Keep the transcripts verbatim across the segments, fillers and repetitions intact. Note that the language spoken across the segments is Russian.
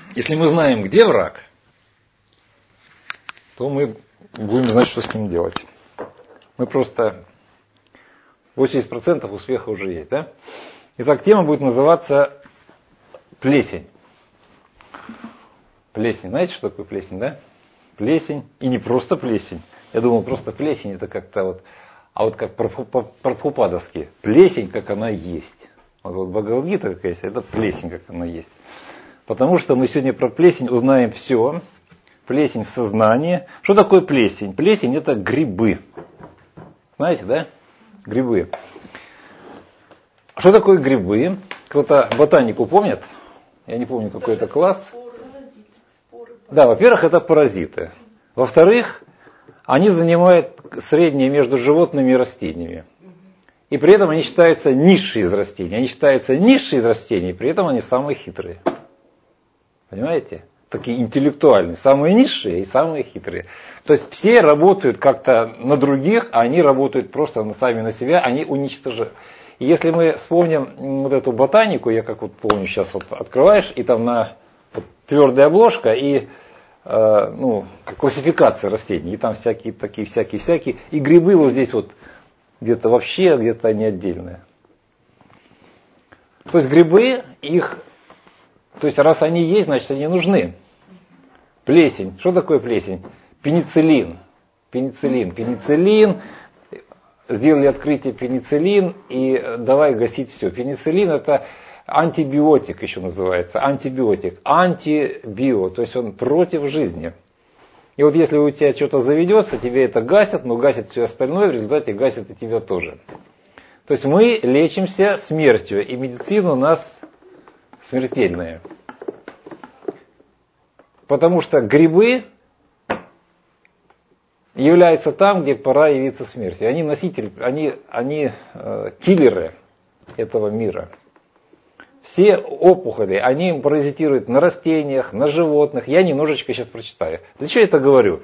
Если мы знаем, где враг, то мы будем знать, что с ним делать. Мы просто восемьдесят процентов успеха уже есть, да? Итак, тема будет называться плесень. Плесень. Знаете, что такое плесень, да? Плесень. И не просто плесень. Я думал, просто плесень это как-то вот, а вот как прабхупадовские. Плесень, как она есть. Вот, вот Бхагавад-гита какая есть, это плесень, как она есть. Потому что мы сегодня про плесень узнаем все. Плесень в сознании. Что такое плесень? Плесень это грибы. Знаете, да? Грибы. Что такое грибы? Кто-то ботанику помнит? Я не помню, какой это класс. Да, во-первых, это паразиты. Во-вторых, они занимают среднее между животными и растениями. И при этом они считаются низшие из растений. Они считаются низшие из растений, при этом они самые хитрые. Понимаете? Такие интеллектуальные. Самые низшие и самые хитрые. То есть все работают как-то на других, а они работают просто сами на себя, они уничтожают. И если мы вспомним вот эту ботанику, я как вот помню, сейчас вот открываешь, и там на вот, твердая обложка, и э, ну, классификация растений, и там всякие такие, всякие-всякие, и грибы вот здесь вот где-то вообще, где-то они отдельные. То есть грибы, их, то есть раз они есть, значит они нужны. Плесень. Что такое плесень? Пенициллин. Пенициллин. Пенициллин. Сделали открытие пенициллин и давай гасить все. Пенициллин это антибиотик еще называется. Антибиотик. Антибио. То есть он против жизни. И вот если у тебя что-то заведется, тебе это гасят, но гасят все остальное, в результате гасят и тебя тоже. То есть мы лечимся смертью, и медицина у нас смертельная. Потому что грибы являются там, где пора явиться смерти. Они носители, они, они э, киллеры этого мира. Все опухоли, они паразитируют на растениях, на животных. Я немножечко сейчас прочитаю. Для чего я это говорю?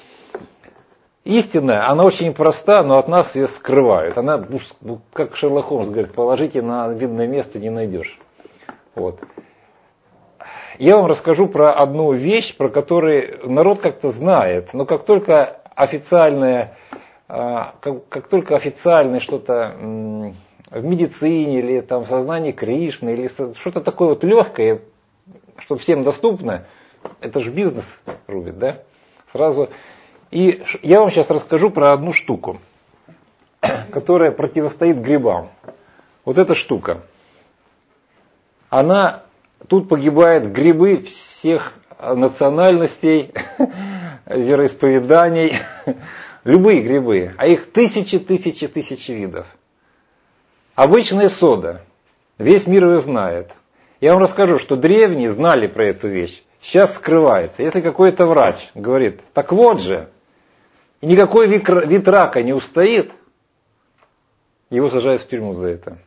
Истина, она очень проста, но от нас ее скрывают. Она, как Шерлок Холмс говорит, положите на видное место, не найдешь. Вот. Я вам расскажу про одну вещь, про которую народ как-то знает. Но как только официальное, как, как только официальное что-то в медицине или там в сознании Кришны, или что-то такое вот легкое, что всем доступно, это же бизнес рубит, да? Сразу. И я вам сейчас расскажу про одну штуку, которая противостоит грибам. Вот эта штука. Она, тут погибают грибы всех национальностей, вероисповеданий, любые грибы, а их тысячи, тысячи, тысячи видов. Обычная сода, весь мир ее знает. Я вам расскажу, что древние знали про эту вещь, сейчас скрывается. Если какой-то врач говорит, так вот же, и никакой вид, вид рака не устоит, его сажают в тюрьму за это.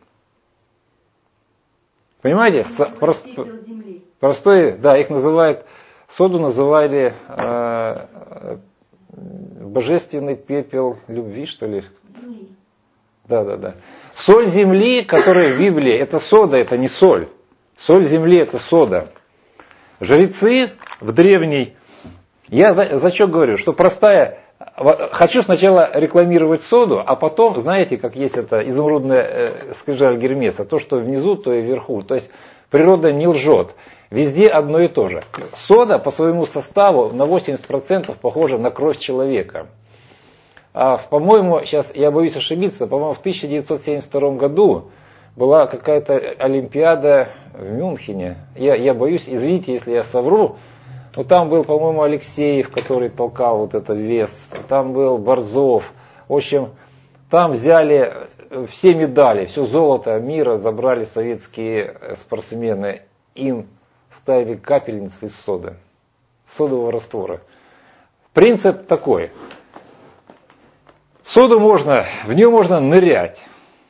Понимаете? Прост, простой, да, их называют, соду называли э, божественный пепел любви, что ли? Да, да, да. Соль земли, которая в Библии, это сода, это не соль. Соль земли это сода. Жрецы в древней, я за, за что говорю, что простая, хочу сначала рекламировать соду, а потом, знаете, как есть это изумрудная э, скрижаль Гермеса, то, что внизу, то и вверху. То есть природа не лжет. Везде одно и то же. Сода по своему составу на восемьдесят процентов похожа на кровь человека. А, по-моему, сейчас я боюсь ошибиться, по-моему, в тысяча девятьсот семьдесят втором году была какая-то олимпиада в Мюнхене. Я, я боюсь, извините, если я совру, но там был, по-моему, Алексеев, который толкал вот этот вес, там был Борзов. В общем, там взяли все медали, все золото мира забрали советские спортсмены, им ставили капельницы из соды, содового раствора. Принцип такой. Соду можно, в нее можно нырять.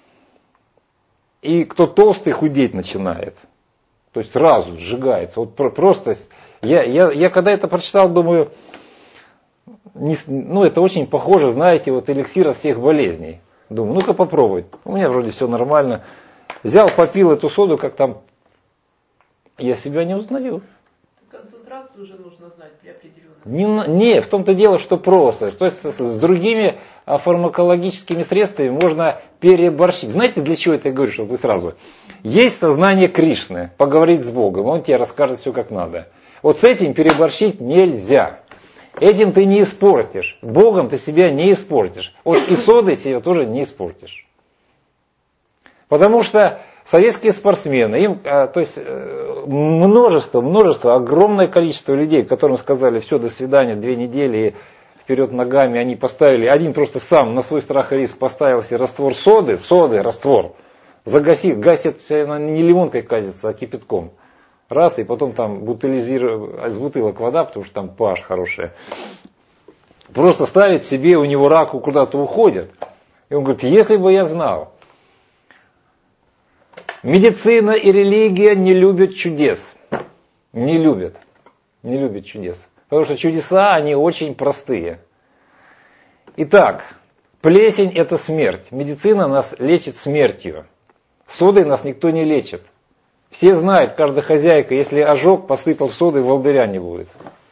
И кто толстый, худеть начинает. То есть сразу сжигается. Вот просто, я, я, я когда это прочитал, думаю, не, ну это очень похоже, знаете, вот эликсир от всех болезней. Думаю, ну-ка попробуй. У меня вроде все нормально. Взял, попил эту соду, как там, я себя не узнаю. концентрацию уже нужно знать при определенности? Не, не в том-то дело, что просто. То есть с, с другими фармакологическими средствами можно переборщить. Знаете, для чего это я говорю, чтобы вы сразу? Есть сознание Кришны, поговорить с Богом, он тебе расскажет все как надо. Вот с этим переборщить нельзя. Этим ты не испортишь. Богом ты себя не испортишь. Вот и содой себя тоже не испортишь. Потому что советские спортсмены, им, то есть множество, множество, огромное количество людей, которым сказали все, до свидания, две недели, и вперед ногами, они поставили, один просто сам на свой страх и риск поставил себе раствор соды, соды, раствор, загасит, гасит, не лимонкой казится, а кипятком. Раз, и потом там бутылизирует, из бутылок вода, потому что там pH хорошая. Просто ставит себе, у него рак куда-то уходит. И он говорит, если бы я знал. Медицина и религия не любят чудес. Не любят. Не любят чудес. Потому что чудеса, они очень простые. Итак, плесень это смерть. Медицина нас лечит смертью. Содой нас никто не лечит. Все знают, каждая хозяйка, если ожог, посыпал содой, волдыря не будет.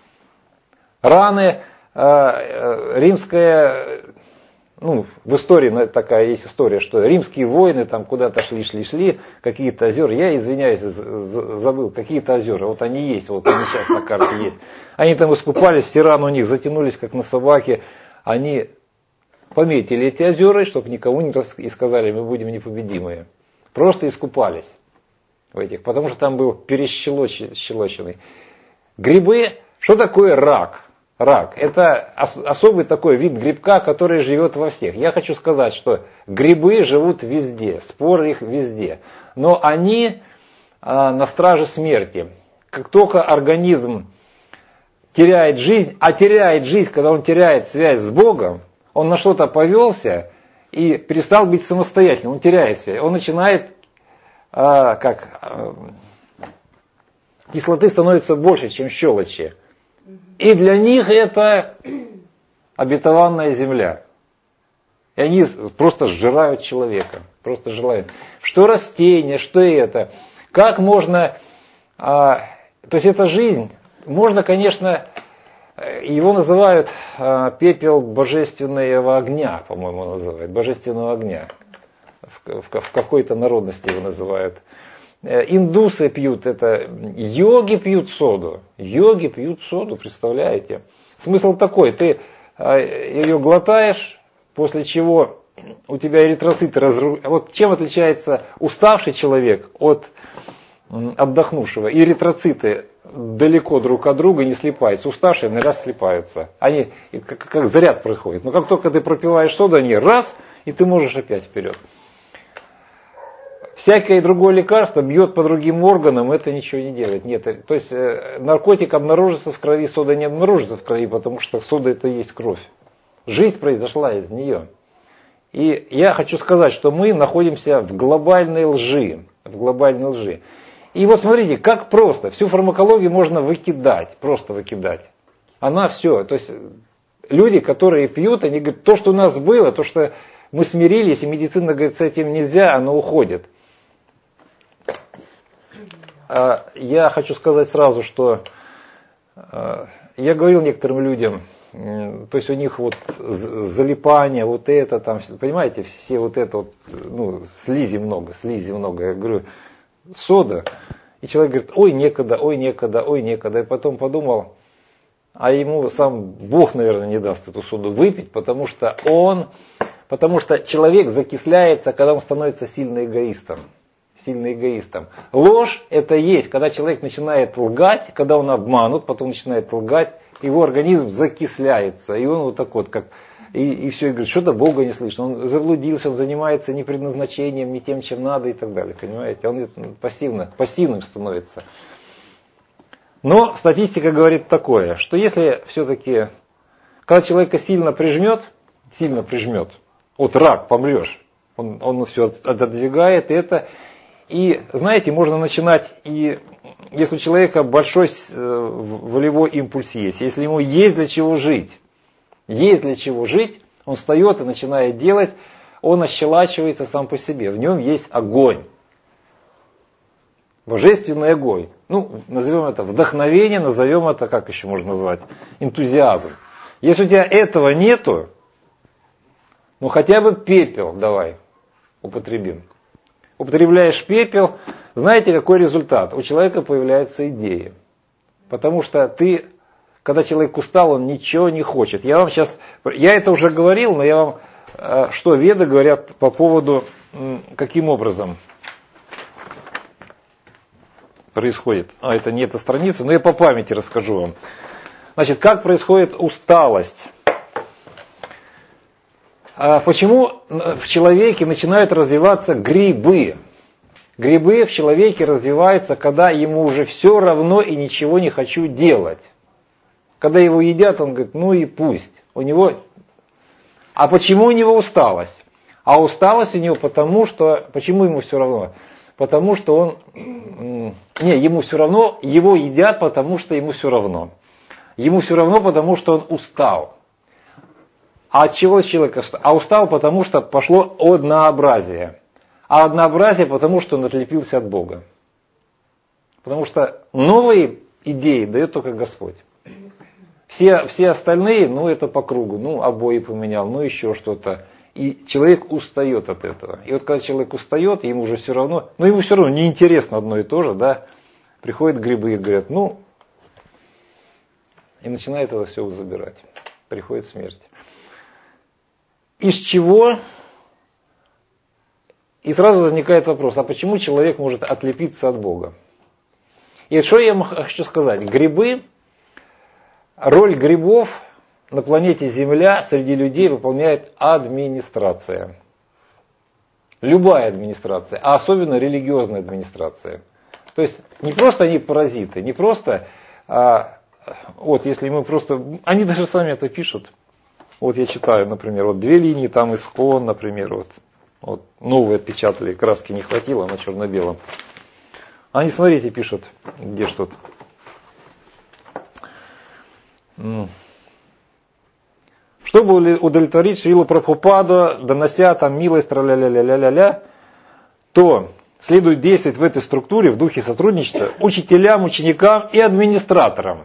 Раны, э, э, римская, ну, в истории такая есть история, что римские воины там куда-то шли, шли, шли, какие-то озера, я извиняюсь, забыл, какие-то озера, вот они есть, вот они сейчас на карте есть. Они там искупались, все раны у них затянулись, как на собаке, они пометили эти озера, чтобы никому не и сказали, мы будем непобедимые. Просто искупались. В этих, потому что там был перещелоченный. Грибы, что такое рак? Рак. Это ос- особый такой вид грибка, который живет во всех. Я хочу сказать, что грибы живут везде, споры их везде. Но они а, на страже смерти. Как только организм теряет жизнь, а теряет жизнь, когда он теряет связь с Богом, он на что-то повелся и перестал быть самостоятельным, он теряет связь, он начинает А, как а, кислоты становится больше, чем щелочи. И для них это обетованная земля. И они просто сжирают человека. Просто желают. Что растение, что это. Как можно... А, то есть это жизнь. Можно, конечно... Его называют а, пепел божественного огня, по-моему, называют. Божественного огня. В какой-то народности его называют. Индусы пьют это, йоги пьют соду. Йоги пьют соду, представляете? Смысл такой, ты ее глотаешь, после чего у тебя эритроциты разрушаются. Вот чем отличается уставший человек от отдохнувшего? Эритроциты далеко друг от друга не слипаются. Уставшие на раз слипаются. Они как, как заряд происходит. Но как только ты пропиваешь соду, они раз, и ты можешь опять вперед. Всякое другое лекарство бьет по другим органам, это ничего не делает. Нет, то есть наркотик обнаружится в крови, сода не обнаружится в крови, потому что сода это и есть кровь. Жизнь произошла из нее. И я хочу сказать, что мы находимся в глобальной лжи. В глобальной лжи. И вот смотрите, как просто. Всю фармакологию можно выкидать, просто выкидать. Она все. То есть люди, которые пьют, они говорят, то, что у нас было, то, что мы смирились, и медицина говорит, с этим нельзя, оно уходит. Я хочу сказать сразу, что я говорил некоторым людям, то есть у них вот залипание, вот это там, понимаете, все вот это вот, ну, слизи много, слизи много. Я говорю, сода. И человек говорит, ой, некогда, ой, некогда, ой, некогда. И потом подумал, а ему сам Бог, наверное, не даст эту соду выпить, потому что он, потому что человек закисляется, когда он становится сильно эгоистом. Сильно эгоистом. Ложь это есть, когда человек начинает лгать, когда он обманут, потом начинает лгать, его организм закисляется, и он вот так вот, как, и, и все, и говорит, что-то Бога не слышно, он заблудился, он занимается не предназначением, не тем, чем надо и так далее, понимаете, он пассивно, пассивным становится. Но статистика говорит такое, что если все-таки, когда человека сильно прижмет, сильно прижмет, вот рак, помрешь, он, он все отодвигает, и это... И, знаете, можно начинать, и если у человека большой волевой импульс есть, если ему есть для чего жить, есть для чего жить, он встает и начинает делать, он ощелачивается сам по себе, в нем есть огонь. Божественный огонь. Ну, назовем это вдохновение, назовем это, как еще можно назвать, энтузиазм. Если у тебя этого нету, ну хотя бы пепел давай употребим. Употребляешь пепел, знаете, какой результат? У человека появляются идеи. Потому что ты, когда человек устал, он ничего не хочет. Я вам сейчас, я это уже говорил, но я вам, что веды говорят по поводу, каким образом происходит. А, это не эта страница, но я по памяти расскажу вам. Значит, как происходит усталость? А почему в человеке начинают развиваться грибы? Грибы в человеке развиваются, когда ему уже все равно и ничего не хочу делать. Когда его едят, он говорит, ну и пусть. У него... А почему у него усталость? А усталость у него потому, что... Почему ему все равно? Потому что он... Не, ему все равно, его едят, потому что ему все равно. Ему все равно, потому что он устал. А от чего человек устал? А устал, потому что пошло однообразие. А однообразие, потому что он отлепился от Бога. Потому что новые идеи дает только Господь. Все, все остальные, ну это по кругу, ну обои поменял, ну еще что-то. И человек устает от этого. И вот когда человек устает, ему уже все равно, ну ему все равно неинтересно одно и то же, да. Приходят грибы и говорят, ну, и начинает это все забирать. Приходит смерть. Из чего? И сразу возникает вопрос, а почему человек может отлепиться от Бога? И что я хочу сказать? Грибы, роль грибов на планете Земля среди людей выполняет администрация. Любая администрация, а особенно религиозная администрация. То есть не просто они паразиты, не просто, а, вот если мы просто, они даже сами это пишут. Вот я читаю, например, вот две линии, там Искон, например, вот, вот новые отпечатали, краски не хватило на черно-белом. Они, смотрите, пишут, где что-то. Чтобы удовлетворить Шрилу Прабхупаду, донося там милость, тра-ля-ля-ля-ля-ля, то следует действовать в этой структуре в духе сотрудничества учителям, ученикам и администраторам.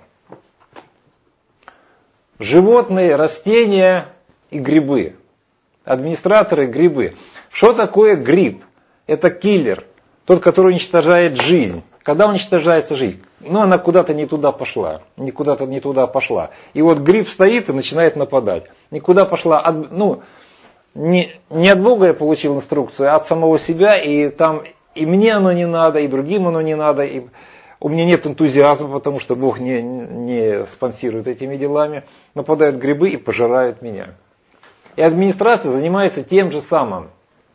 Животные, растения и грибы. Администраторы, грибы. Что такое гриб? Это киллер. Тот, который уничтожает жизнь. Когда уничтожается жизнь? Ну, она куда-то не туда пошла. Никуда-то не туда пошла. И вот гриб стоит и начинает нападать. Никуда пошла. От, ну, не, не от Бога я получил инструкцию, а от самого себя. И там и мне оно не надо, и другим оно не надо. И у меня нет энтузиазма, потому что Бог не, не спонсирует этими делами. Нападают грибы и пожирают меня. И администрация занимается тем же самым.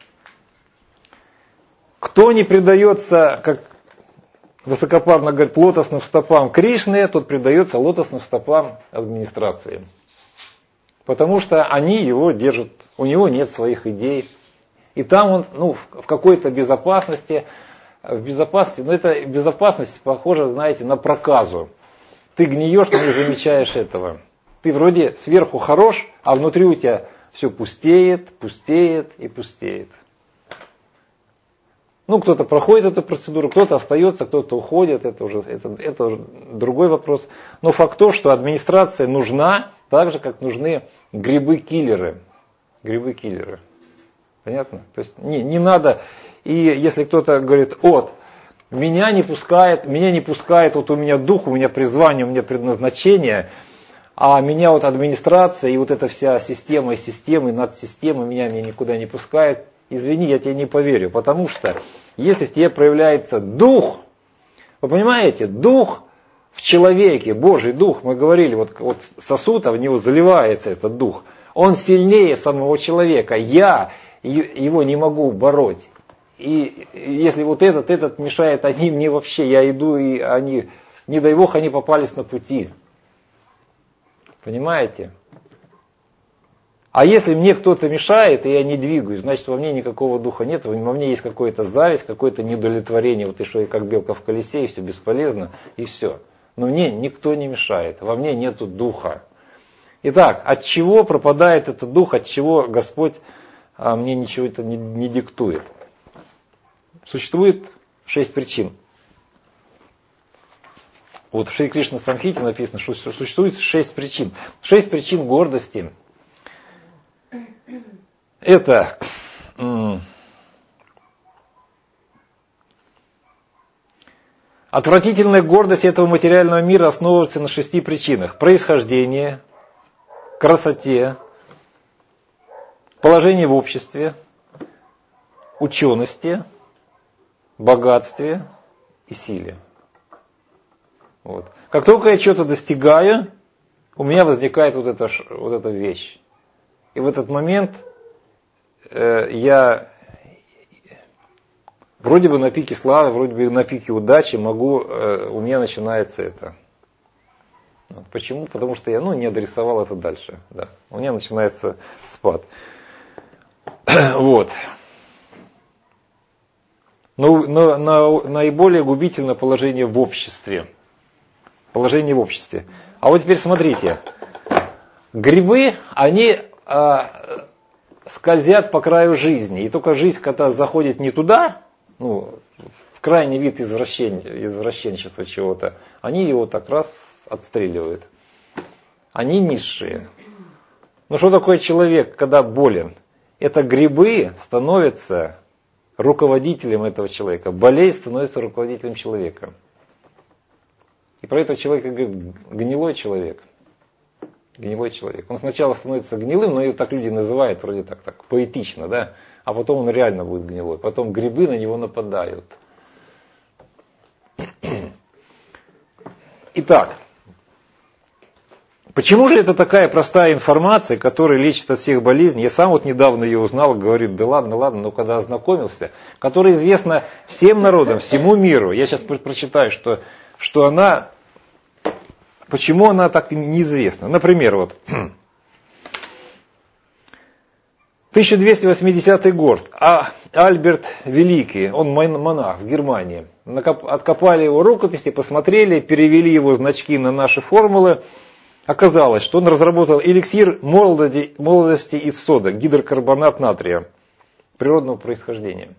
Кто не предается, как высокопарно говорит, лотосным стопам Кришны, тот предается лотосным стопам администрации. Потому что они его держат, у него нет своих идей. И там он ну, в какой-то безопасности, в безопасности, но эта безопасность похожа, знаете, на проказу. Ты гниешь, но не замечаешь этого. Ты вроде сверху хорош, а внутри у тебя все пустеет, пустеет и пустеет. Ну, кто-то проходит эту процедуру, кто-то остается, кто-то уходит, это уже, это, это уже другой вопрос. Но факт то, что администрация нужна, так же, как нужны грибы-киллеры. Грибы-киллеры. Понятно? То есть не, не надо, и если кто-то говорит, вот, меня не пускает, меня не пускает, вот у меня дух, у меня призвание, у меня предназначение, а меня вот администрация и вот эта вся система и системы, надсистемы меня, меня никуда не пускает, извини, я тебе не поверю, потому что если в тебе проявляется дух, вы понимаете, дух в человеке, Божий дух, мы говорили, вот, вот сосуд, а в него заливается этот дух, он сильнее самого человека, я его не могу бороть. И если вот этот, этот мешает, они мне вообще, я иду, и они, не дай Бог, они попались на пути. Понимаете? А если мне кто-то мешает, и я не двигаюсь, значит, во мне никакого духа нет, во мне есть какая-то зависть, какое-то недовлетворение, вот и что я как белка в колесе, и все бесполезно, и все. Но мне никто не мешает, во мне нету духа. Итак, от чего пропадает этот дух, от чего Господь а, мне ничего это не, не диктует? Существует шесть причин. Вот в Шри Кришна Самхите написано, что существует шесть причин. Шесть причин гордости. Это м- отвратительная гордость этого материального мира основывается на шести причинах. Происхождение, красоте, положение в обществе, учености, богатстве и силе. Вот. Как только я что-то достигаю, у меня возникает вот эта, вот эта вещь. И в этот момент э, я вроде бы на пике славы, вроде бы на пике удачи могу, э, у меня начинается это. Вот. Почему? Потому что я ну, не адресовал это дальше. Да. У меня начинается спад. Вот. Но, но, но наиболее губительное положение в обществе. Положение в обществе. А вот теперь смотрите. Грибы, они а, скользят по краю жизни. И только жизнь, когда заходит не туда, ну, в крайний вид извращен, извращенчества чего-то, они его так раз отстреливают. Они низшие. Ну что такое человек, когда болен? Это грибы становятся руководителем этого человека. Болезнь становится руководителем человека. И про этого человека говорит гнилой человек. Гнилой человек. Он сначала становится гнилым, но его так люди называют, вроде так, так поэтично, да? А потом он реально будет гнилой. Потом грибы на него нападают. Итак, почему же это такая простая информация, которая лечит от всех болезней? Я сам вот недавно ее узнал, говорит, да ладно, ладно, но когда ознакомился, которая известна всем народам, всему миру. Я сейчас прочитаю, что, что она, почему она так неизвестна. Например, вот тысяча двести восьмидесятый год, а Альберт Великий, он монах в Германии, откопали его рукописи, посмотрели, перевели его значки на наши формулы. Оказалось, что он разработал эликсир молодости, молодости из соды, гидрокарбонат натрия, природного происхождения.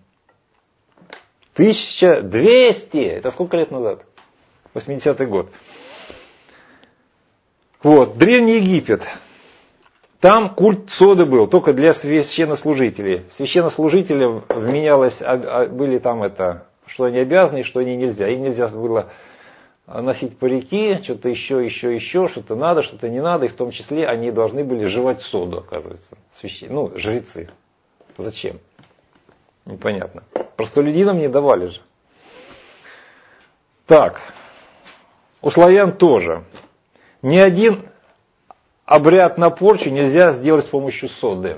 тысяча двести, это сколько лет назад? восьмидесятый год. Вот, Древний Египет. Там культ соды был, только для священнослужителей. Священнослужителям вменялось, были там это, что они обязаны, что они нельзя. Им нельзя было носить парики, что-то еще, еще, еще, что-то надо, что-то не надо. И в том числе они должны были жевать соду, оказывается. Священ... Ну, жрецы. Зачем? Непонятно. Простолюдинам не давали же. Так. У славян тоже. Ни один обряд на порчу нельзя сделать с помощью соды.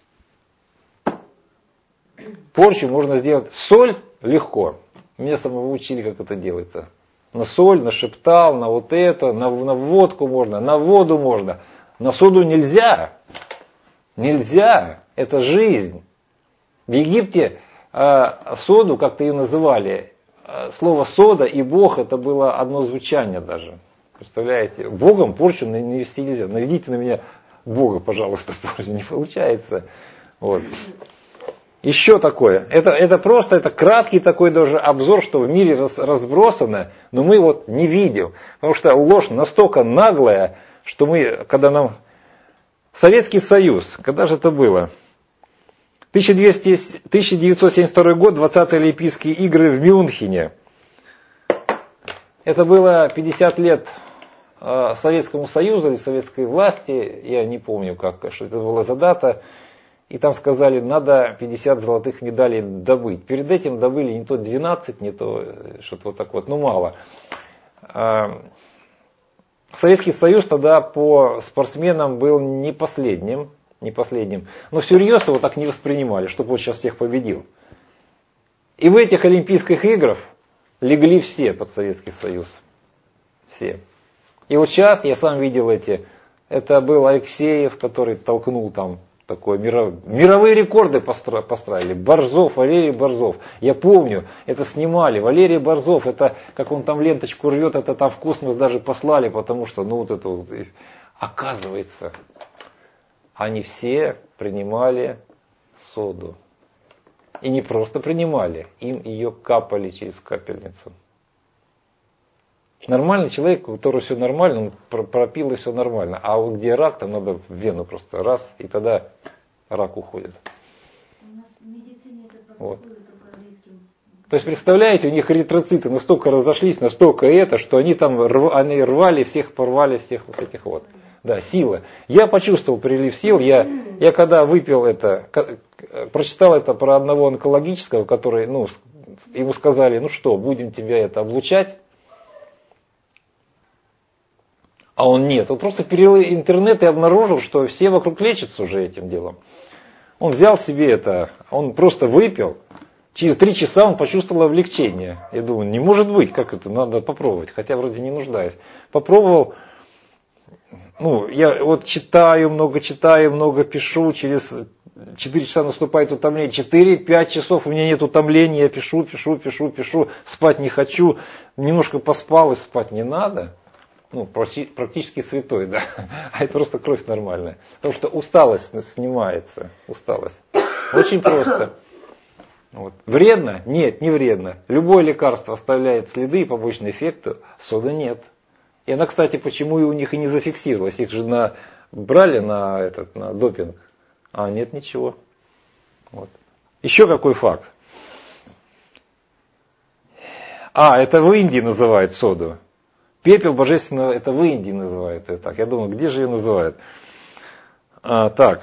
Порчу можно сделать. Соль легко. Меня самого учили, как это делается. На соль, на шептал, на вот это, на, на водку можно, на воду можно. На соду нельзя. Нельзя. Это жизнь. В Египте э, соду, как-то ее называли, э, слово сода и Бог, это было одно звучание даже. Представляете? Богом порчу навести нельзя. Наведите на меня Бога, пожалуйста, порчу. Не получается. Вот. Еще такое. Это, это просто, это краткий такой даже обзор, что в мире раз, разбросано, но мы вот не видим. Потому что ложь настолько наглая, что мы, когда нам... Советский Союз, когда же это было? тысяча девятьсот семьдесят второй год, двадцатые Олимпийские игры в Мюнхене. Это было пятьдесят лет Советскому Союзу или советской власти, я не помню, как, что это была за дата. И там сказали, надо пятьдесят золотых медалей добыть. Перед этим добыли не то двенадцать, не то что-то вот так вот, ну мало. Советский Союз тогда по спортсменам был не последним, не последним. Но всерьез его так не воспринимали, чтобы он сейчас всех победил. И в этих Олимпийских играх легли все под Советский Союз. Все. И вот сейчас я сам видел эти, это был Алексеев, который толкнул там такое, миров, мировые рекорды постро, построили. Борзов, Валерий Борзов. Я помню, это снимали. Валерий Борзов, это как он там ленточку рвет, это там в космос даже послали, потому что, ну вот это вот, оказывается, они все принимали соду. И не просто принимали, им ее капали через капельницу. Нормальный человек, у которого все нормально, он пропил и все нормально. А вот где рак, там надо в вену просто раз, и тогда рак уходит. У нас в медицине это Вот. только редким. То есть, представляете, у них эритроциты настолько разошлись, настолько это, что они там рв, они рвали всех, порвали всех вот этих вот. Да, сила. Я почувствовал прилив сил. Я, я когда выпил это, прочитал это про одного онкологического, который, ну, ему сказали, ну что, будем тебя это облучать. А он нет. Он просто перевел интернет и обнаружил, что все вокруг лечатся уже этим делом. Он взял себе это, он просто выпил. Через три часа он почувствовал облегчение. Я думаю, не может быть, как это, надо попробовать. Хотя вроде не нуждаюсь. Попробовал. Ну, я вот читаю, много читаю, много пишу. Через четыре часа наступает утомление. четыре-пять часов у меня нет утомления. Я пишу, пишу, пишу, пишу. Спать не хочу. Немножко поспал и спать не надо. Ну, практически святой, да. А это просто кровь нормальная. Потому что усталость снимается. Усталость. Очень просто. Вот. Вредно? Нет, не вредно. Любое лекарство оставляет следы и побочные эффекты. Сода нет. И она, кстати, почему и у них и не зафиксировалась. Их же на, брали на, этот, на допинг. А нет, ничего. Вот. Еще какой факт. А, это в Индии называют соду. Пепел божественного, это в Индии называют ее так. Я думаю, где же ее называют? А, так.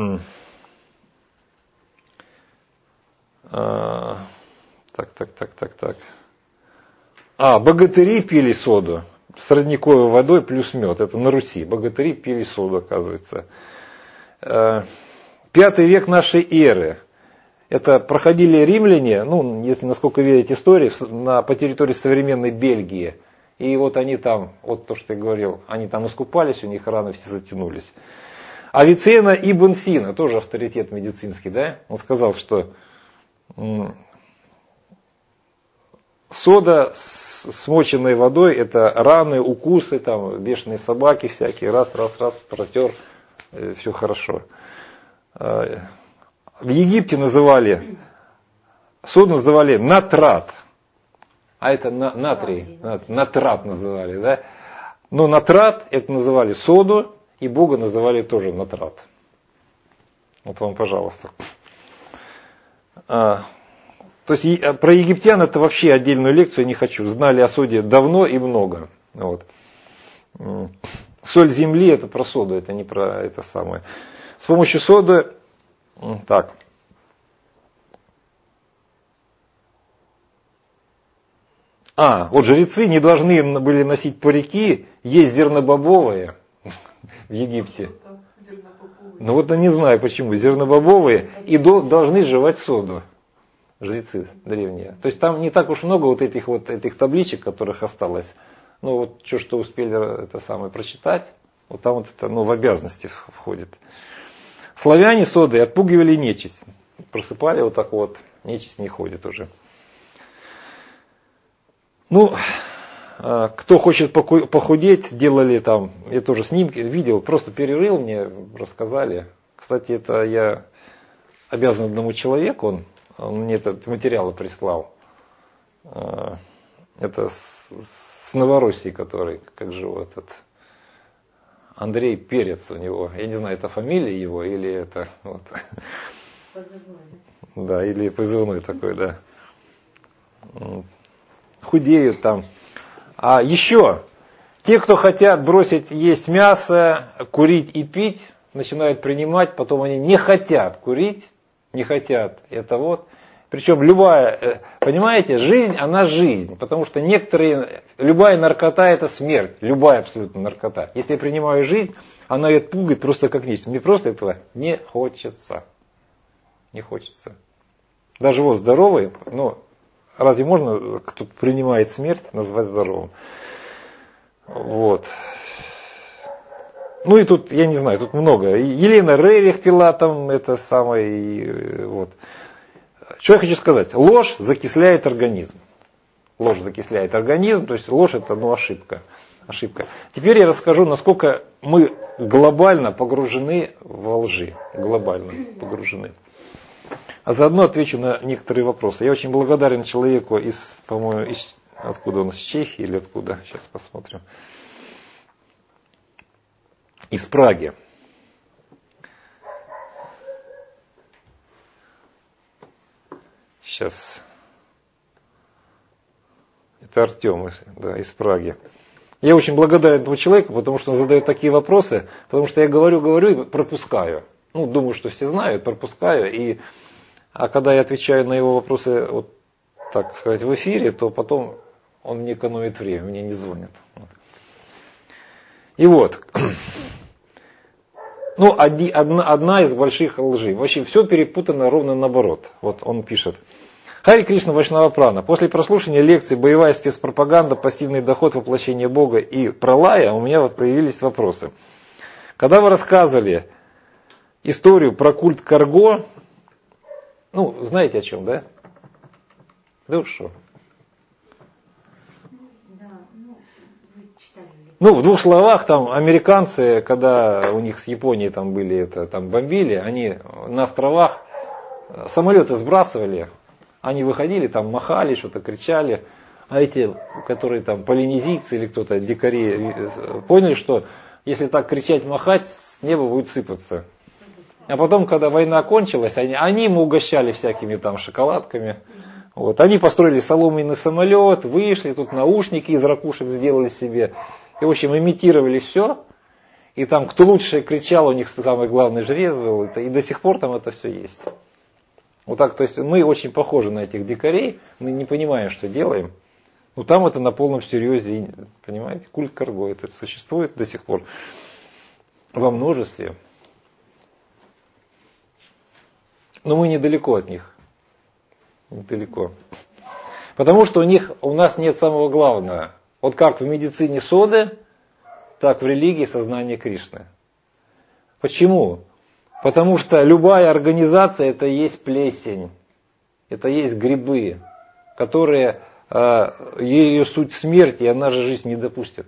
А, так, так, так, так, так. А, богатыри пили соду с родниковой водой плюс мед. Это на Руси. Богатыри пили соду, оказывается. А, пятый век нашей эры. Это проходили римляне, ну, если насколько верить истории, на, по территории современной Бельгии. И вот они там, вот то, что я говорил, они там искупались, у них раны все затянулись. Авиценна ибн Сина, тоже авторитет медицинский, да? Он сказал, что сода с смоченной водой, это раны, укусы, там, бешеные собаки всякие, раз, раз, раз, протер, все хорошо. В Египте называли, соду называли натрат. А это на, натрий, натрат называли, да? Но натрат, это называли соду, и Бога называли тоже натрат. Вот вам, пожалуйста. А, то есть про египтян это вообще отдельную лекцию я не хочу. Знали о соде давно и много. Вот. Соль земли это про соду, это не про это самое. С помощью соды, так. А, вот жрецы не должны были носить парики, есть зернобобовые в Египте. Ну вот я не знаю почему, зернобобовые и до, должны жевать соду. Жрецы древние. То есть там не так уж много вот этих вот этих табличек, которых осталось. Ну вот что, что успели это самое прочитать, вот там вот это ну, в обязанности входит. Славяне содой отпугивали нечисть. Просыпали вот так вот, нечисть не ходит уже. Ну, кто хочет похудеть, делали там, я тоже снимки видел, просто перерыл, мне рассказали. Кстати, это я обязан одному человеку, он, он мне этот материал прислал. Это с, с Новороссии, который, как же вот этот, Андрей Перец у него, я не знаю, это фамилия его или это, вот. Да, или позывной такой, да. Худеют там. А еще, те, кто хотят бросить есть мясо, курить и пить, начинают принимать, потом они не хотят курить, не хотят. Это вот. Причем любая, понимаете, жизнь, она жизнь. Потому что некоторые, любая наркота это смерть. Любая абсолютно наркота. Если я принимаю жизнь, она ее пугает просто как нечто. Мне просто этого не хочется. Не хочется. Даже вот здоровый, ну, разве можно, кто принимает смерть, назвать здоровым? Вот. Ну и тут, я не знаю, тут много. Елена Рерих пила там это самое. И, вот. Что я хочу сказать? Ложь закисляет организм. Ложь закисляет организм, то есть ложь это ну, ошибка. ошибка. Теперь я расскажу, насколько мы глобально погружены во лжи. Глобально погружены. А заодно отвечу на некоторые вопросы. Я очень благодарен человеку из, по-моему, из Откуда он, из Чехии или откуда? Сейчас посмотрим. Из Праги. Сейчас. Это Артем, да, из Праги. Я очень благодарен этому человеку, потому что он задает такие вопросы, потому что я говорю, говорю и пропускаю. Ну, думаю, что все знают, пропускаю. И, а когда я отвечаю на его вопросы, вот так сказать, в эфире, то потом он мне экономит время, мне не звонит. И вот. Ну, одни, одна, одна из больших лжей. Вообще все перепутано ровно наоборот. Вот он пишет. Хари Кришна Вайшнава Прана. После прослушивания лекции «Боевая спецпропаганда, пассивный доход, воплощение Бога» и «Пралая» у меня вот появились вопросы. Когда вы рассказывали историю про культ Карго, ну, знаете о чем, да? Да уж что? Ну, в двух словах, там, американцы, когда у них с Японией там были, это, там бомбили, они на островах самолеты сбрасывали, они выходили, там махали, что-то кричали, а эти, которые там полинезийцы или кто-то, дикари, поняли, что если так кричать, махать, с неба будет сыпаться. А потом, когда война кончилась, они, они ему угощали всякими там шоколадками. Вот. Они построили соломенный самолет, вышли, тут наушники из ракушек сделали себе. И, в общем, имитировали все. И там, кто лучше кричал, у них самый главный жрец был. И до сих пор там это все есть. Вот так, то есть мы очень похожи на этих дикарей. Мы не понимаем, что делаем. Но там это на полном серьезе, понимаете, культ Карго. Это существует до сих пор во множестве. Но мы недалеко от них. Недалеко. Потому что у них, у нас нет самого главного. Вот как в медицине соды, так в религии сознание Кришны. Почему? Потому что любая организация это и есть плесень, это и есть грибы, которые, э, ее суть смерть, и она же жизнь не допустит.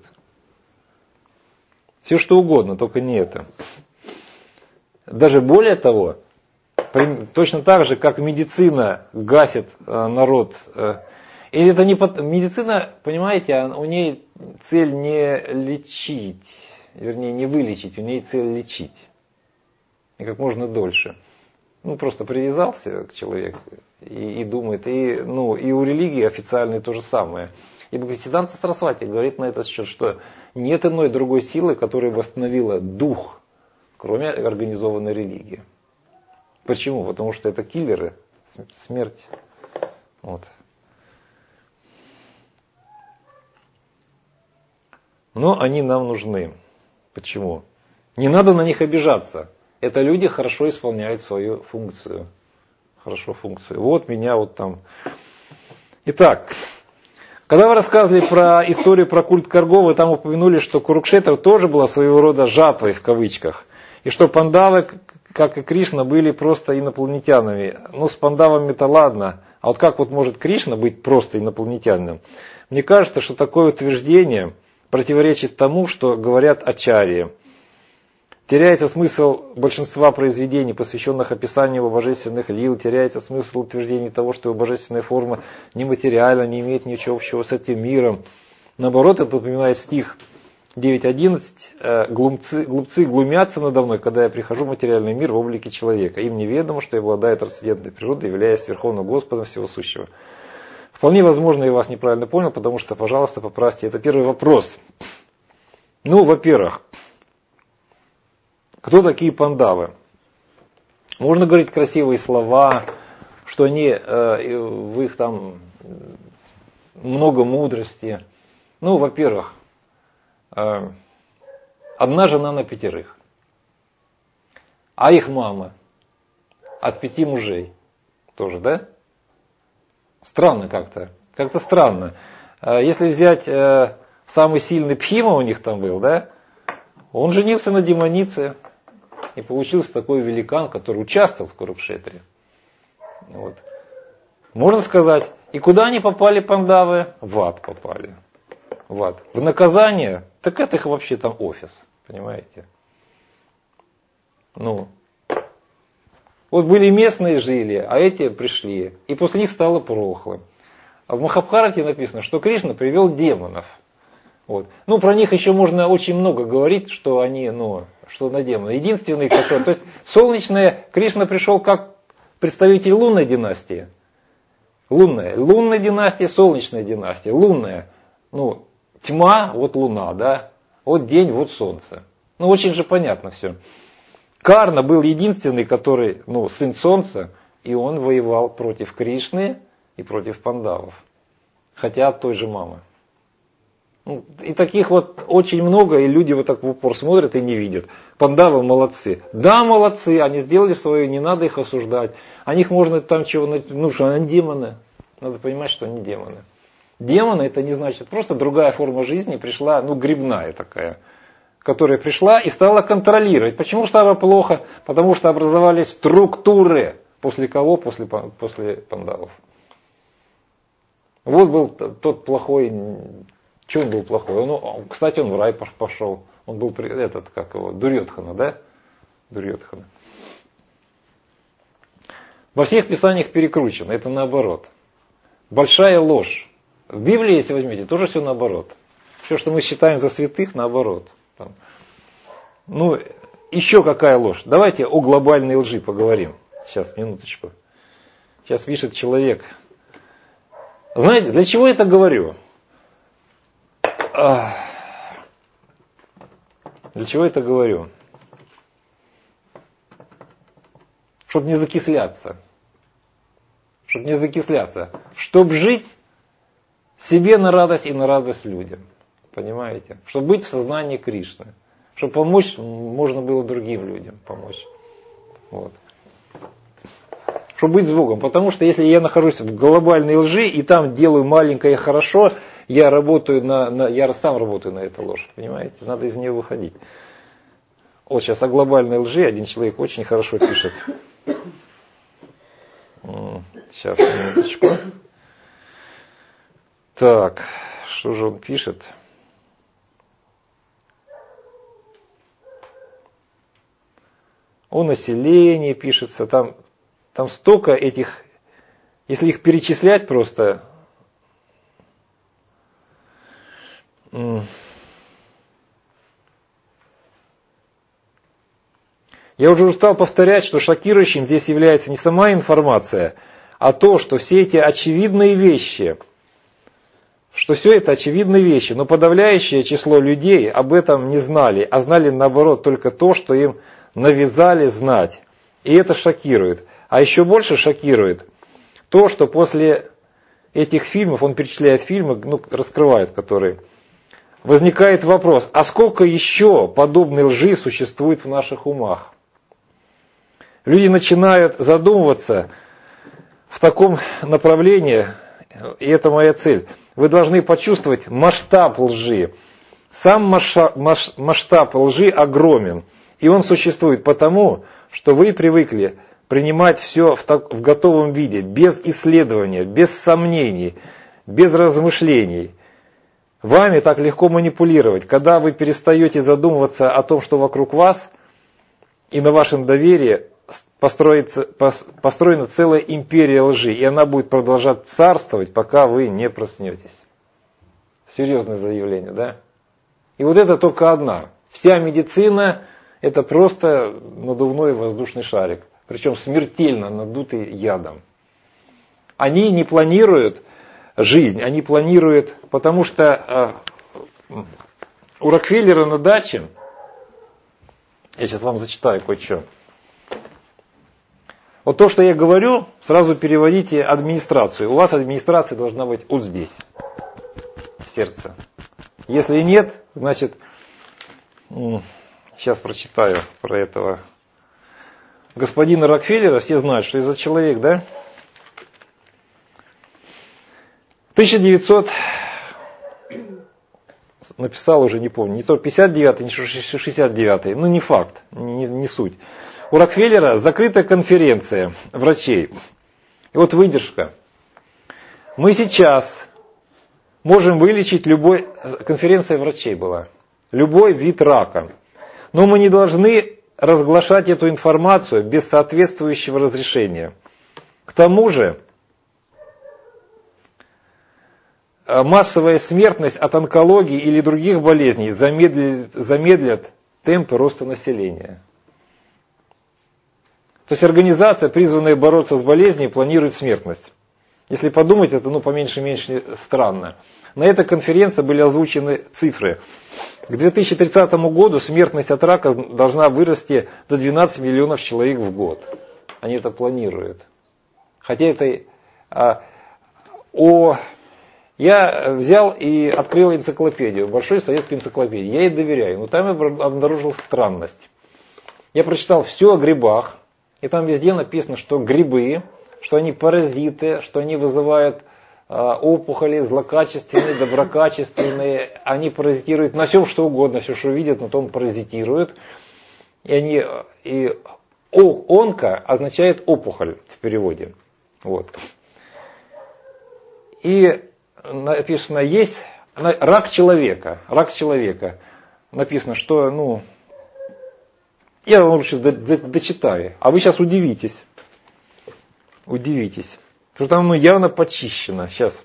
Все что угодно, только не это. Даже более того, точно так же, как медицина гасит э, народ. Э, и это не под... Медицина, понимаете, у нее цель не лечить, вернее не вылечить, у нее цель лечить. И как можно дольше. Ну, просто привязался к человеку и, и думает. И, ну, и у религии официальной то же самое. И Бхактисиданта Сарасвати говорит на этот счет, что нет иной другой силы, которая восстановила дух, кроме организованной религии. Почему? Потому что это киллеры, смерть. Вот. Но они нам нужны. Почему? Не надо на них обижаться. Это люди хорошо исполняют свою функцию. Хорошо функцию. Вот меня вот там. Итак, когда вы рассказывали про историю про культ Карго, вы там упомянули, что Курукшетра тоже была своего рода жатвой в кавычках. И что пандавы, как и Кришна, были просто инопланетянами. Ну, с пандавами-то ладно. А вот как вот может Кришна быть просто инопланетянином? Мне кажется, что такое утверждение противоречит тому, что говорят ачарьи. Теряется смысл большинства произведений, посвященных описанию его божественных лил, теряется смысл утверждений того, что его божественная форма нематериальна, не имеет ничего общего с этим миром. Наоборот, это упоминает стих девять одиннадцать. Глупцы, глупцы глумятся надо мной, когда я прихожу в материальный мир в облике человека. Им неведомо, что я обладаю трансцендентной природой, являясь Верховным Господом Всего Сущего. Вполне возможно, я вас неправильно понял, потому что, пожалуйста, поправьте. Это первый вопрос. Ну, во-первых, кто такие пандавы? Можно говорить красивые слова, что они, э, в их там много мудрости. Ну, во-первых, э, одна жена на пятерых, а их мама от пяти мужей тоже, да? Странно как-то, как-то странно. Э, если взять э, самый сильный Пхима у них там был, да? Он женился на демонице. И получился такой великан, который участвовал в Курукшетре. Вот. Можно сказать, и куда они попали, пандавы? В ад попали. В ад. В наказание? Так это их вообще там офис. Понимаете? Ну. Вот были местные жили, а эти пришли. И после них стало плохо. А в Махабхарате написано, что Кришна привел демонов. Вот. Ну, про них еще можно очень много говорить, что они, ну, что на демоны. Единственный, который... То есть, солнечная, Кришна пришел как представитель лунной династии. Лунная. Лунная династия, солнечная династия. Лунная. Ну, тьма, вот луна, да. Вот день, вот солнце. Ну, очень же понятно все. Карна был единственный, который, ну, сын солнца, и он воевал против Кришны и против пандавов. Хотя от той же мамы. Ну, и таких вот очень много, и люди вот так в упор смотрят и не видят. Пандавы молодцы. Да, молодцы, они сделали свое, не надо их осуждать. О них можно там чего, ну что, они демоны. Надо понимать, что они демоны. Демоны это не значит, просто другая форма жизни пришла, ну грибная такая, которая пришла и стала контролировать. Почему стало плохо? Потому что образовались структуры. После кого? После, после пандавов. Вот был тот плохой... Че он был плохой? Он, кстати, он в рай пошел. Он был этот, как его, Дурьодхана, да? Дурьодхана. Во всех писаниях перекручено, это наоборот. Большая ложь. В Библии, если возьмете, тоже все наоборот. Все, что мы считаем за святых, наоборот. Там. Ну, еще какая ложь? Давайте о глобальной лжи поговорим. Сейчас, минуточку. Сейчас пишет человек. Знаете, для чего я это говорю? Для чего я это говорю? Чтобы не закисляться. Чтобы не закисляться. Чтобы жить себе на радость и на радость людям. Понимаете? Чтобы быть в сознании Кришны. Чтобы помочь, можно было другим людям помочь. Вот. Чтобы быть с Богом. Потому что если я нахожусь в глобальной лжи и там делаю маленькое хорошо, я работаю на, на, я сам работаю на эту ложь, понимаете? Надо из нее выходить. Вот сейчас о глобальной лжи один человек очень хорошо пишет. Сейчас, минуточку. Так, что же он пишет? О населении пишется, там, там столько этих, если их перечислять просто... Я уже устал повторять, что шокирующим здесь является не сама информация, а то, что все эти очевидные вещи, что все это очевидные вещи, но подавляющее число людей об этом не знали, а знали наоборот только то, что им навязали знать. И это шокирует. А еще больше шокирует то, что после этих фильмов, он перечисляет фильмы, ну, раскрывает которые... Возникает вопрос, а сколько еще подобной лжи существует в наших умах? Люди начинают задумываться в таком направлении, и это моя цель. Вы должны почувствовать масштаб лжи. Сам масштаб лжи огромен, и он существует потому, что вы привыкли принимать все в, так, в готовом виде, без исследования, без сомнений, без размышлений. Вами так легко манипулировать, когда вы перестаете задумываться о том, что вокруг вас, и на вашем доверии построена целая империя лжи, и она будет продолжать царствовать, пока вы не проснетесь. Серьезное заявление, да? И вот это только одна. Вся медицина – это просто надувной воздушный шарик, причем смертельно надутый ядом. Они не планируют жизнь, они планируют, потому что э, у Рокфеллера на даче, я сейчас вам зачитаю кое-что. Вот то, что я говорю, сразу переводите администрацию. У вас администрация должна быть вот здесь, в сердце. Если нет, значит, сейчас прочитаю про этого господина Рокфеллера. Все знают, что это за человек, да? тысяча девятьсот написал уже, не помню, не то пятьдесят девятый, не шестьдесят девятый, ну не факт, не, не суть. У Рокфеллера закрытая конференция врачей. И вот выдержка. Мы сейчас можем вылечить любой, конференция врачей была, любой вид рака. Но мы не должны разглашать эту информацию без соответствующего разрешения. К тому же, массовая смертность от онкологии или других болезней замедлит, замедлят темпы роста населения. То есть организация, призванная бороться с болезнью, планирует смертность. Если подумать, это ну, по меньшей мере странно. На этой конференции были озвучены цифры. К две тысячи тридцатому году смертность от рака должна вырасти до двенадцати миллионов человек в год. Они это планируют. Хотя это... А, о, я взял и открыл энциклопедию, большую советскую энциклопедию. Я ей доверяю, но там я обнаружил странность. Я прочитал все о грибах, и там везде написано, что грибы, что они паразиты, что они вызывают а, опухоли, злокачественные, доброкачественные. Они паразитируют на всем, что угодно, все, что видят, на том паразитируют. И они, и о, онко означает опухоль в переводе. Вот. И написано, есть рак человека. Рак человека. Написано, что, ну, я вам лучше дочитаю. А вы сейчас удивитесь. Удивитесь. Что там ну, явно почищено. Сейчас.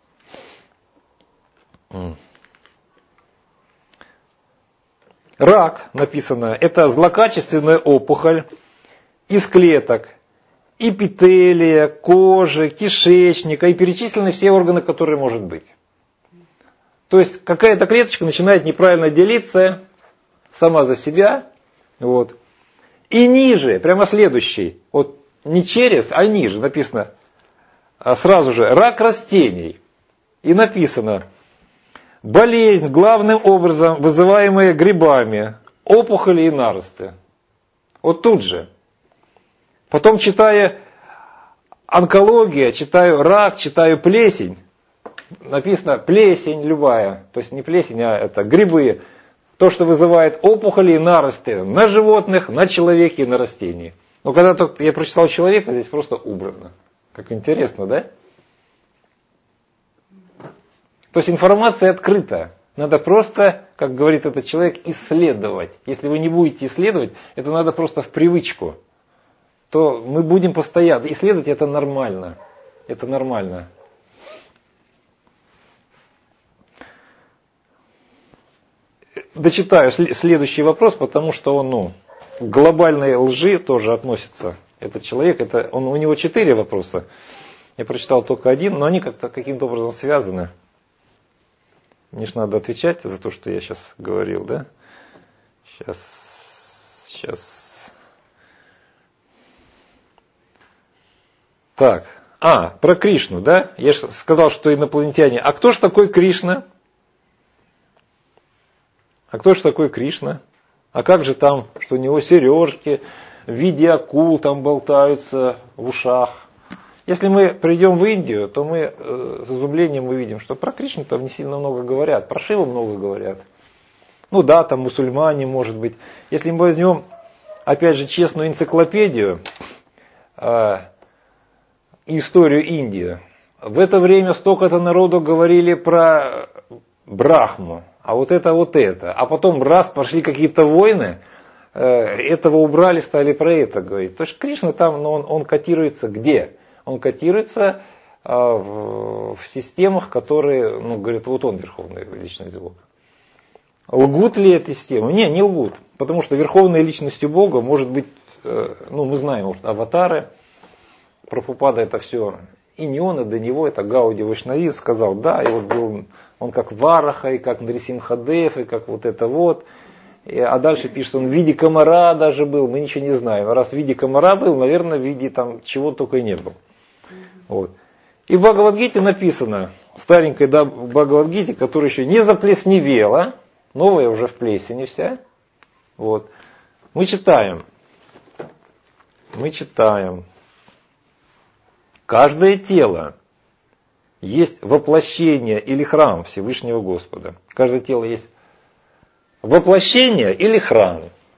Рак, написано, это злокачественная опухоль из клеток эпителия, кожи, кишечника и перечислены все органы, которые может быть. То есть какая-то клеточка начинает неправильно делиться сама за себя. Вот. И ниже, прямо следующий, вот не через, а ниже написано сразу же рак растений. И написано болезнь, главным образом вызываемая грибами, опухоли и наросты. Вот тут же. Потом читая онкология, читаю рак, читаю плесень. Написано плесень любая, то есть не плесень, а это грибы. То, что вызывает опухоли и наросты на животных, на человеке и на растении. Но когда только я прочитал человека, здесь просто убрано. Как интересно, да? То есть информация открыта. Надо просто, как говорит этот человек, исследовать. Если вы не будете исследовать, это надо просто в привычку. То мы будем постоянно. Исследовать это нормально. Это нормально. Дочитаю следующий вопрос, потому что он, ну, к глобальной лжи тоже относится. Этот человек, это, он, у него четыре вопроса. Я прочитал только один, но они как-то каким-то образом связаны. Мне же надо отвечать за то, что я сейчас говорил, да? Сейчас, сейчас. Так, а, про Кришну, да? Я же сказал, что инопланетяне. А кто же такой Кришна? А кто же такой Кришна? А как же там, что у него сережки в виде акул там болтаются в ушах? Если мы придем в Индию, то мы э, с изумлением увидим, что про Кришну там не сильно много говорят, про Шиву много говорят. Ну да, там мусульмане, может быть. Если мы возьмем, опять же, честную энциклопедию, э, историю Индии, в это время столько-то народу говорили про Брахму, а вот это вот это. А потом раз пошли какие-то войны, э, этого убрали, стали про это говорить. То есть Кришна там, но он, он котируется где? Он котируется э, в, в системах, которые, ну, говорят, вот он верховная личность Бога. Лгут ли эти системы? Не, не лгут. Потому что верховной личностью Бога может быть, э, ну, мы знаем, может, аватары. Прабхупада это все, и не он, и до него, это Гауди Вайшнави сказал, да, и вот был он как Вараха, и как Нарисимхадев, и как вот это вот. И, а дальше пишет, он в виде комара даже был, мы ничего не знаем. Раз в виде комара был, наверное, в виде там чего только и не был. Вот. И в Бхагавад-гите написано, в старенькой да, Бхагавад-гите, которая еще не заплесневела, новая уже в плесени вся. Вот. Мы читаем. Мы читаем. Каждое тело есть воплощение или храм Всевышнего Господа. Каждое тело есть воплощение или храм.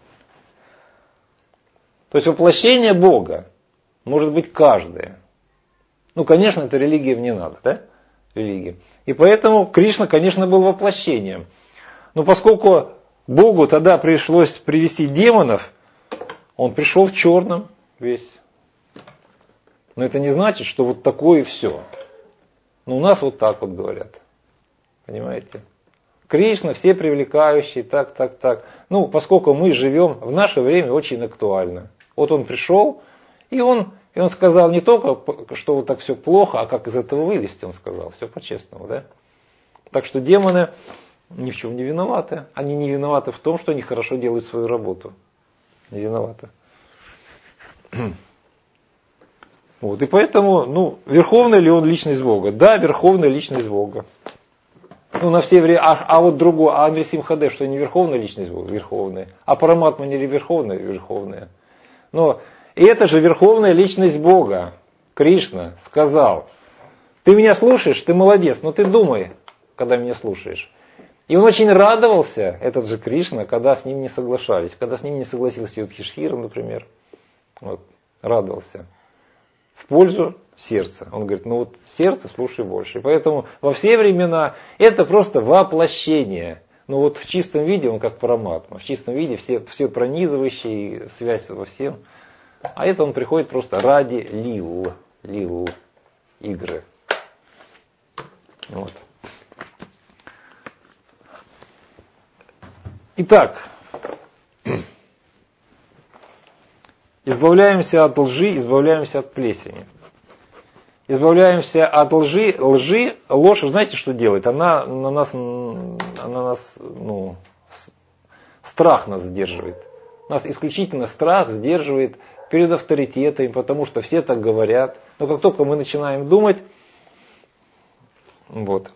То есть воплощение Бога может быть каждое. Ну, конечно, это религия мне надо, да? Религия. И поэтому Кришна, конечно, был воплощением. Но поскольку Богу тогда пришлось привести демонов, он пришел в черном весь. Но это не значит, что вот такое и все. Но у нас вот так вот говорят. Понимаете? Кришна, все привлекающие, так, так, так. Ну, поскольку мы живем в наше время очень актуально. Вот он пришел, и он, и он сказал не только, что вот так все плохо, а как из этого вылезти, он сказал. Все по-честному, да? Так что демоны ни в чем не виноваты. Они не виноваты в том, что они хорошо делают свою работу. Не виноваты. Вот, и поэтому, ну, верховная ли он личность Бога? Да, верховная личность Бога. Ну, на все время, а, а вот другой, а Нрисимха-Дев, что не верховная личность Бога? Верховная. А Параматма не верховная? Верховная. Но и это же верховная личность Бога. Кришна сказал: ты меня слушаешь, ты молодец, но ты думай, когда меня слушаешь. И он очень радовался, этот же Кришна, когда с ним не соглашались. Когда с ним не согласился Юдхишхира, например. Вот, радовался. В пользу сердца. Он говорит, ну вот сердце слушай больше. И поэтому во все времена это просто воплощение. Ну вот в чистом виде он как Параматма. В чистом виде все, все пронизывающие, связь во всем. А это он приходит просто ради лил. Лил. Игры. Вот. Итак, избавляемся от лжи, избавляемся от плесени. Избавляемся от лжи. Лжи, ложь, знаете, что делает? Она на нас, она нас, ну, страх нас сдерживает. Нас исключительно страх сдерживает перед авторитетами, потому что все так говорят. Но как только мы начинаем думать, вот.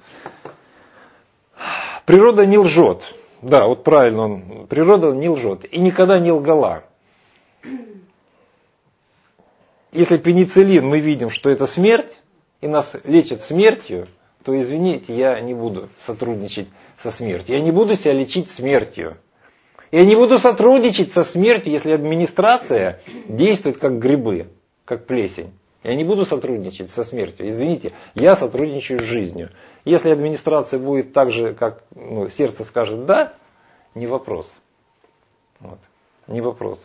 Природа не лжет. Да, вот правильно, он, природа не лжет и никогда не лгала. Если пенициллин мы видим, что это смерть, и нас лечат смертью, то, извините, я не буду сотрудничать со смертью. Я не буду себя лечить смертью. Я не буду сотрудничать со смертью, если администрация действует как грибы, как плесень. Я не буду сотрудничать со смертью. Извините, я сотрудничаю с жизнью. Если администрация будет так же, как ну, сердце скажет «да», не вопрос. Вот. Не вопрос.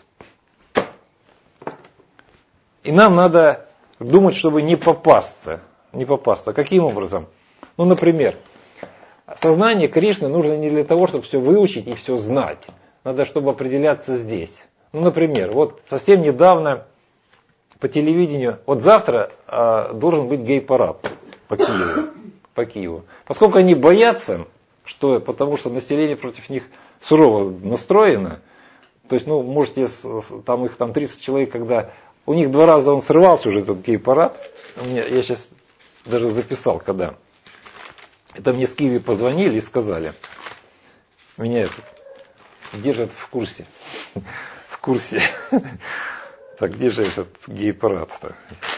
И нам надо думать, чтобы не попасться. Не попасться. Каким образом? Ну, например, сознание Кришны нужно не для того, чтобы все выучить и все знать. Надо, чтобы определяться здесь. Ну, например, вот совсем недавно по телевидению, вот завтра э, должен быть гей-парад по Киеву, по Киеву. Поскольку они боятся, что, потому что население против них сурово настроено, то есть, ну, можете, там их там тридцать человек, когда у них два раза он срывался уже, этот гей-парад, я сейчас даже записал, когда. Это мне с Киева позвонили и сказали, меня это держат в курсе, в курсе. Так, где же этот гей-парад-то?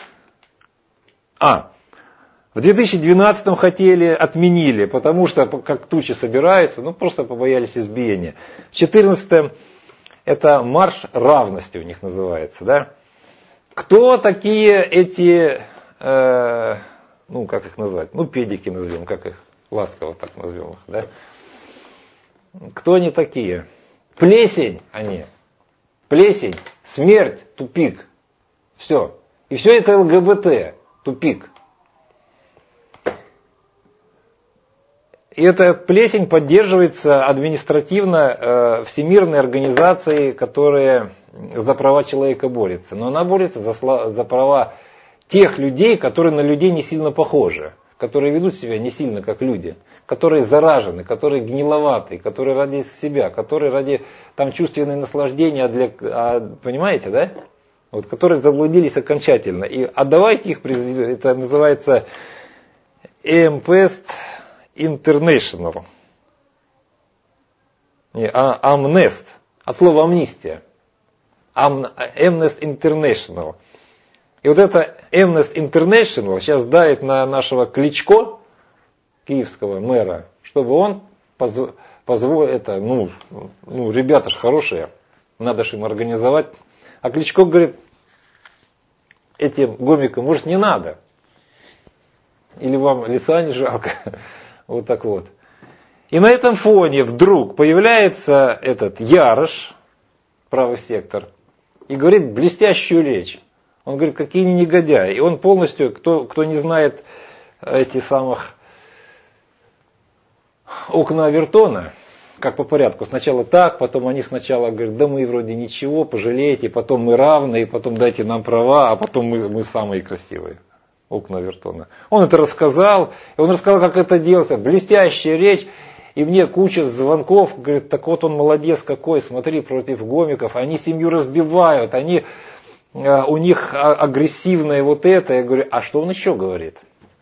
А, в две тысячи двенадцатом хотели, отменили, потому что как тучи собираются, ну просто побоялись избиения. В две тысячи четырнадцатом это марш равности у них называется, да? Кто такие эти, э, ну как их назвать, ну педики назовем, как их, ласково так назовем их, да? Кто они такие? Плесень они. Плесень, смерть, тупик. Все. И все это ЛГБТ, тупик. И эта плесень поддерживается административно э, Всемирной организацией, которая за права человека борется. Но она борется за, за права тех людей, которые на людей не сильно похожи, которые ведут себя не сильно как люди, которые заражены, которые гниловатые, которые ради себя, которые ради там чувственного наслаждения, а для, а, понимаете, да? Вот, которые заблудились окончательно. И отдавайте их, это называется Amnesty International. Не, а, Amnest, от слова амнистия. Amnesty International. И вот это Amnesty International сейчас давит на нашего Кличко, киевского мэра, чтобы он позволил, позво, это, ну, ну, ребята ж хорошие, надо же им организовать. А Кличко говорит этим гомикам, может, не надо? Или вам лица не жалко? Вот так вот. И на этом фоне вдруг появляется этот Ярош, правый сектор, и говорит блестящую речь. Он говорит, какие они негодяи. И он полностью, кто, кто не знает этих самых окна Авертона, как по порядку. Сначала так, потом они сначала говорят, да мы вроде ничего, пожалейте, потом мы равные, потом дайте нам права, а потом мы, мы самые красивые. Окна Авертона. Он это рассказал, и он рассказал, как это делается. Блестящая речь. И мне куча звонков, говорит, так вот он молодец какой, смотри, против гомиков, они семью разбивают, они, у них агрессивное вот это. Я говорю, а что он еще говорит?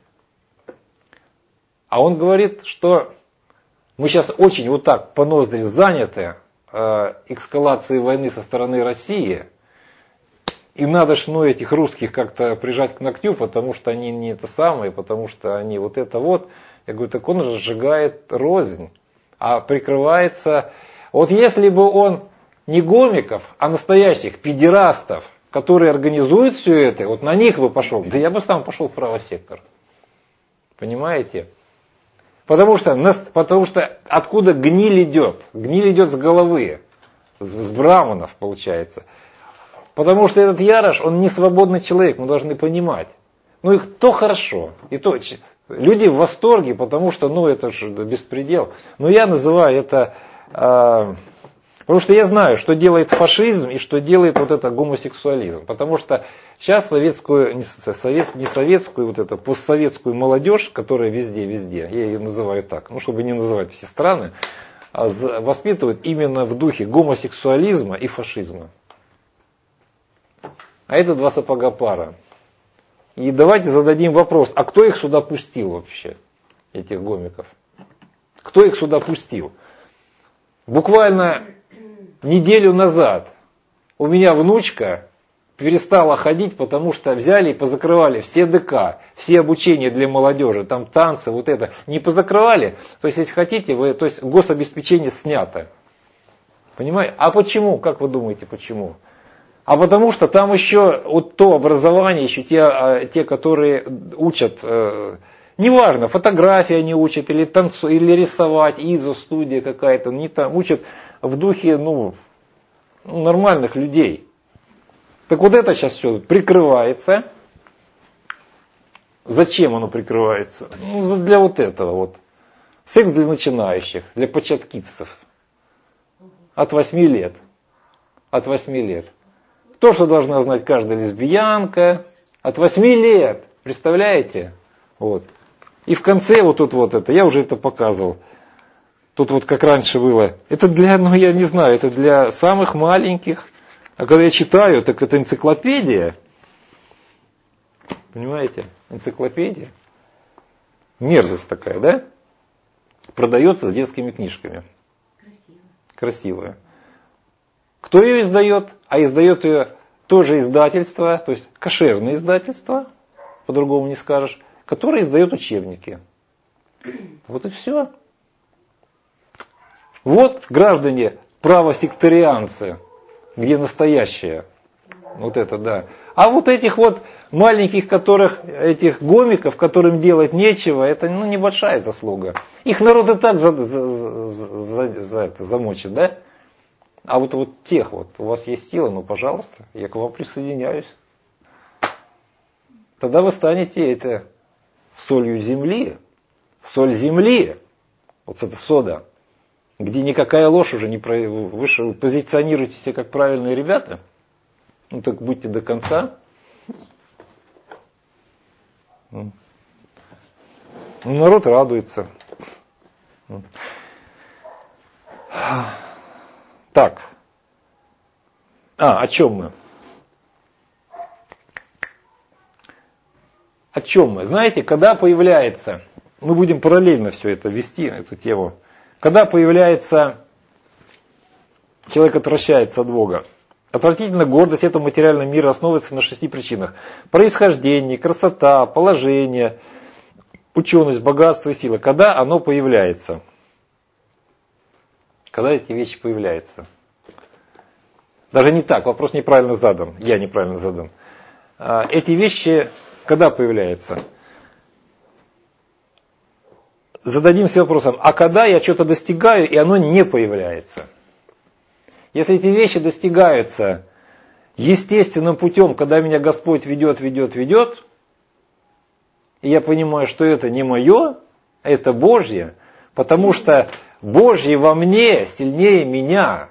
А он говорит, что мы сейчас очень вот так по ноздри заняты э, эскалацией войны со стороны России, и надо ж, ну, этих русских как-то прижать к ногтю, потому что они не это самое, потому что они вот это вот. Я говорю, так он разжигает рознь, а прикрывается... Вот если бы он не гомиков, а настоящих педерастов, которые организуют все это, вот на них бы пошел, да я бы сам пошел в правый сектор. Понимаете? Потому что, потому что откуда гниль идет? Гниль идет с головы, с, с браманов получается. Потому что этот Ярош, он не свободный человек, мы должны понимать. Ну и то хорошо, и то... Люди в восторге, потому что, ну, это же беспредел. Но я называю это, э, потому что я знаю, что делает фашизм и что делает вот это гомосексуализм. Потому что сейчас советскую, не, совет, не советскую, вот это постсоветскую молодежь, которая везде-везде, я ее называю так, ну, чтобы не называть все страны, воспитывают именно в духе гомосексуализма и фашизма. А это два сапога пара. И давайте зададим вопрос, а кто их сюда пустил вообще, этих гомиков? Кто их сюда пустил? Буквально неделю назад у меня внучка перестала ходить, потому что взяли и позакрывали все ДК, все обучения для молодежи, там танцы, вот это, не позакрывали. То есть, если хотите, вы, то есть гособеспечение снято. Понимаете? А почему? Как вы думаете, почему? А потому что там еще вот то образование, еще те, те которые учат, э, неважно, фотографии они учат, или танцу, или рисовать, изо, студия какая-то, они там учат в духе, ну, нормальных людей. Так вот это сейчас все прикрывается. Зачем оно прикрывается? Ну, для вот этого вот. Секс для начинающих, для початкицев. От восьми лет. От восьми лет. То, что должна знать каждая лесбиянка, от восьми лет, представляете? Вот. И в конце вот тут вот это, я уже это показывал, тут вот как раньше было, это для, ну я не знаю, это для самых маленьких, а когда я читаю, так это энциклопедия, понимаете, энциклопедия, мерзость такая, да? Продается с детскими книжками. Красиво. Красивая. Кто ее издает? А издает ее тоже издательство, то есть кошерное издательство, по-другому не скажешь, которое издает учебники. Вот и все. Вот, граждане, правосектарианцы, где настоящее. Вот это, да. А вот этих вот маленьких, которых, этих гомиков, которым делать нечего, это, ну, небольшая заслуга. Их народ и так за, за, за, за это замочит, да? А вот, вот тех вот, у вас есть сила, ну, пожалуйста, я к вам присоединяюсь. Тогда вы станете это солью земли, соль земли, вот это сода, где никакая ложь уже не про... Вы же позиционируете себя как правильные ребята, ну так будьте до конца. Народ радуется. Так. А, о чем мы? О чем мы? Знаете, когда появляется, мы будем параллельно все это вести, эту тему, когда появляется, человек отвращается от Бога. Отвратительная гордость этого материального мира основывается на шести причинах. Происхождение, красота, положение, ученость, богатство и сила. Когда оно появляется? Когда эти вещи появляются? Даже не так, вопрос неправильно задан. Я неправильно задан. Эти вещи когда появляются? Зададимся вопросом, а когда я что-то достигаю, и оно не появляется? Если эти вещи достигаются естественным путем, когда меня Господь ведет, ведет, ведет, и я понимаю, что это не мое, это Божье, Потому что Божье во мне сильнее меня.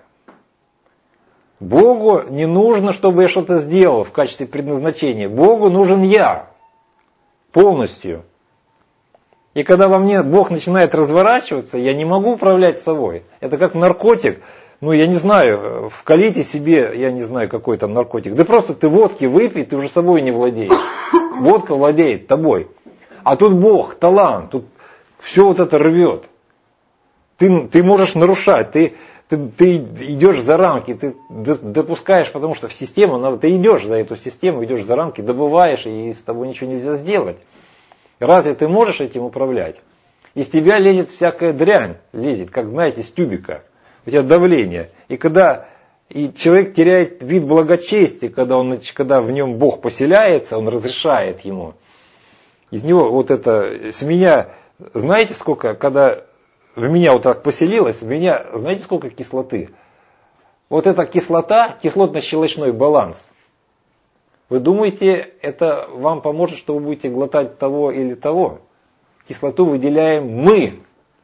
Богу не нужно, чтобы я что-то сделал в качестве предназначения. Богу нужен я. Полностью. И когда во мне Бог начинает разворачиваться, я не могу управлять собой. Это как наркотик. Ну, я не знаю, вкалите себе, я не знаю, какой там наркотик. Да просто ты водки выпей, ты уже собой не владеешь. Водка владеет тобой. А тут Бог, талант, тут все вот это рвет. Ты, ты можешь нарушать, ты, ты, ты идешь за рамки, ты допускаешь, потому что в систему, ты идешь за эту систему, идешь за рамки, добываешь, и с тобой ничего нельзя сделать. Разве ты можешь этим управлять? Из тебя лезет всякая дрянь, лезет, как знаете, с тюбика. У тебя давление. И когда и человек теряет вид благочестия, когда, он, когда в нем Бог поселяется, он разрешает ему. Из него вот это, с меня, знаете сколько, когда в меня вот так поселилось, в меня, знаете сколько кислоты? Вот эта кислота, кислотно-щелочной баланс. Вы думаете, это вам поможет, что вы будете глотать того или того? Кислоту выделяем мы.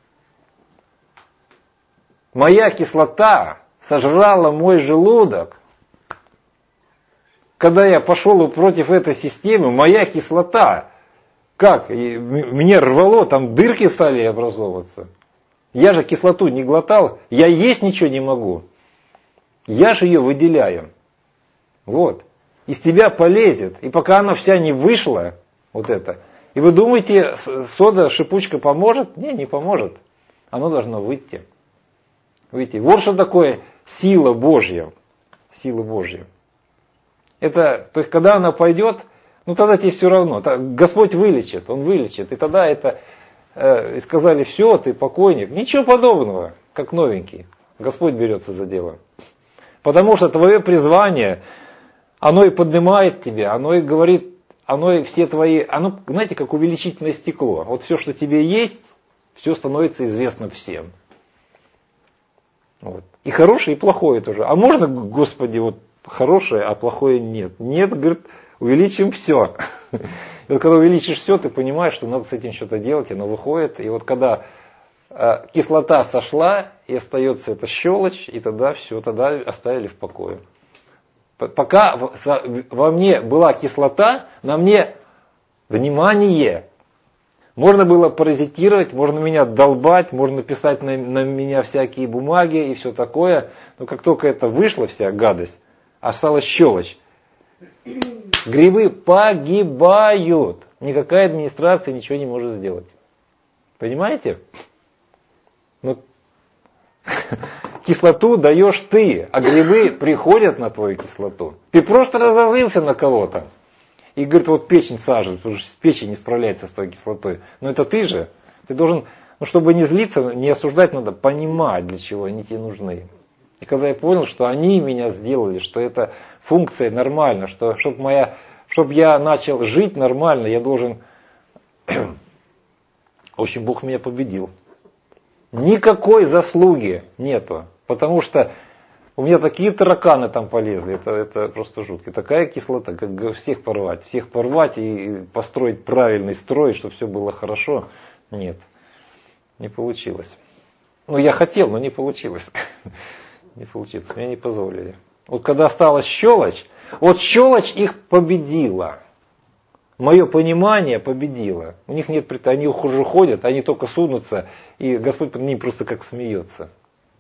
Моя кислота сожрала мой желудок. Когда я пошел против этой системы, моя кислота, как? Мне рвало, там дырки стали образовываться. Я же кислоту не глотал, я есть ничего не могу. Я же ее выделяю. Вот. Из тебя полезет. И пока она вся не вышла, вот это. И вы думаете, сода, шипучка поможет? Не, не поможет. Оно должно выйти. Выйти. Вот что такое сила Божья. Сила Божья. Это, то есть, когда она пойдет, ну тогда тебе все равно. Господь вылечит, Он вылечит. И тогда это, э, и сказали, все, ты покойник. Ничего подобного, как новенький. Господь берется за дело. Потому что твое призвание, оно и поднимает тебя, оно и говорит, оно и все твои, оно, знаете, как увеличительное стекло. Вот все, что тебе есть, все становится известно всем. Вот. И хорошее, и плохое тоже. А можно, Господи, вот хорошее, а плохое нет? Нет, говорит, увеличим все. И вот когда увеличишь все, ты понимаешь, что надо с этим что-то делать, оно выходит. И вот когда э, кислота сошла, и остается эта щелочь, и тогда все, тогда оставили в покое. Пока во мне была кислота, на мне внимание. Можно было паразитировать, можно меня долбать, можно писать на, на меня всякие бумаги и все такое. Но как только это вышла вся гадость, осталась щелочь. Грибы погибают. Никакая администрация ничего не может сделать. Понимаете? Ну, кислоту даешь ты, а грибы приходят на твою кислоту. Ты просто разозлился на кого-то. И говорит, вот печень сажет, потому что печень не справляется с твоей кислотой. Но это ты же. Ты должен, ну, чтобы не злиться, не осуждать, надо понимать, для чего они тебе нужны. И когда я понял, что они меня сделали, что это функция нормальна, что чтобы моя, чтобы я начал жить нормально, я должен... В общем, Бог меня победил. Никакой заслуги нету. Потому что у меня такие тараканы там полезли, это, это просто жутко. Такая кислота, как всех порвать. Всех порвать и построить правильный строй, чтобы все было хорошо. Нет, не получилось. Ну, я хотел, но не получилось. Не получилось, меня не позволили. Вот когда осталась щелочь, вот щелочь их победила. Мое понимание победило. У них нет претензий, они уже ходят, они только сунутся, и Господь над ними просто как смеется.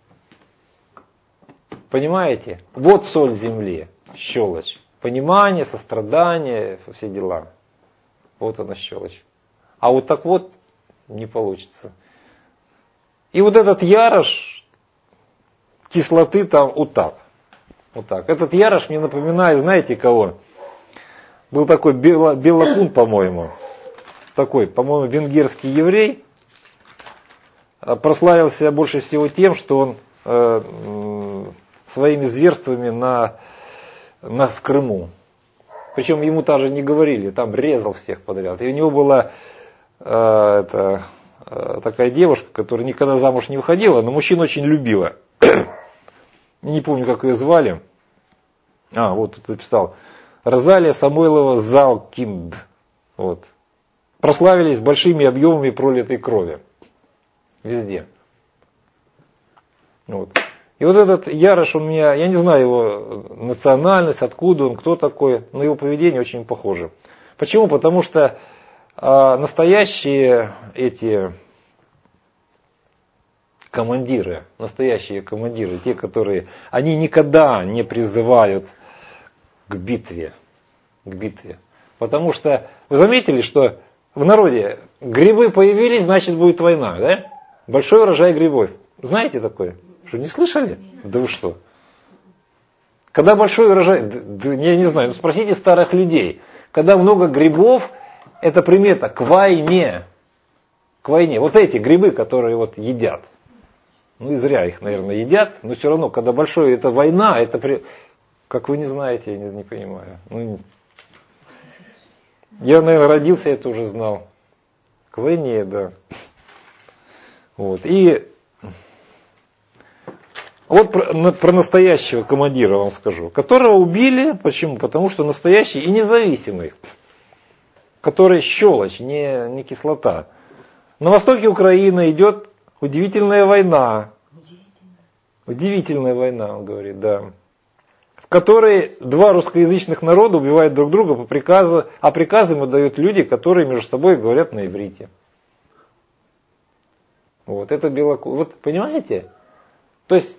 Понимаете? Вот соль земли, щелочь. Понимание, сострадание, все дела. Вот она щелочь. А вот так вот не получится. И вот этот ярош кислоты там утап. Вот так. Этот ярош мне напоминает, знаете кого? Был такой Бело, Белокун, по-моему. Такой, по-моему, венгерский еврей. Прославился больше всего тем, что он э, своими зверствами на, на, в Крыму. Причем ему даже не говорили, там резал всех подряд. И у него была э, это, э, такая девушка, которая никогда замуж не выходила, но мужчин очень любила. Не помню, как ее звали. А, вот тут написал. Розалия Самойлова Залкинд. Вот. Прославились большими объемами пролитой крови. Везде. Вот. И вот этот Ярош, у меня, я не знаю его национальность, откуда он, кто такой, но его поведение очень похоже. Почему? Потому что а, настоящие эти командиры, настоящие командиры, те, которые, они никогда не призывают к битве, к битве. Потому что, вы заметили, что в народе грибы появились, значит будет война, да? Большой урожай грибов. Знаете такое? Что, не слышали? Да вы что? Когда большой урожай, да, я не знаю, ну спросите старых людей. Когда много грибов, это примета к войне. К войне. Вот эти грибы, которые вот едят. Ну и зря их, наверное, едят, но все равно, когда большой, это война, это при... Как вы не знаете, я не, не понимаю. Ну, я, наверное, родился, это уже знал. К войне, да. Вот. И вот про, про настоящего командира вам скажу, которого убили, почему? Потому что настоящий и независимый, который щелочь, не, не кислота. На востоке Украины идет удивительная война. Удивительная. Удивительная война, он говорит, да. В которой два русскоязычных народа убивают друг друга по приказу, а приказы им отдают люди, которые между собой говорят на иврите. Вот, это белокур. Вот, понимаете? То есть,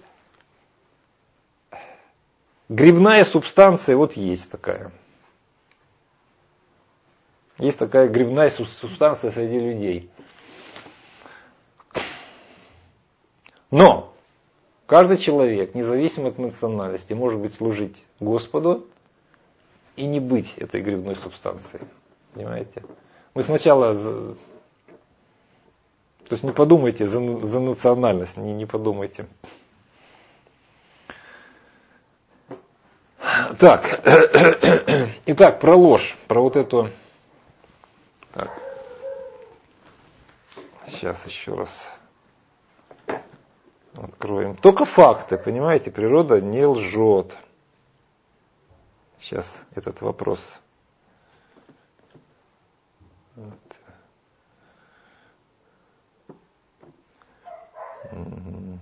грибная субстанция вот есть такая. Есть такая грибная субстанция среди людей. Но каждый человек, независимо от национальности, может быть служить Господу и не быть этой грибной субстанцией. Понимаете? Вы сначала... То есть не подумайте за, за национальность, не, не подумайте. Так, итак, про ложь, про вот эту... Так. Сейчас еще раз откроем. Только факты, понимаете, природа не лжет. Сейчас этот вопрос. Вот. Угу.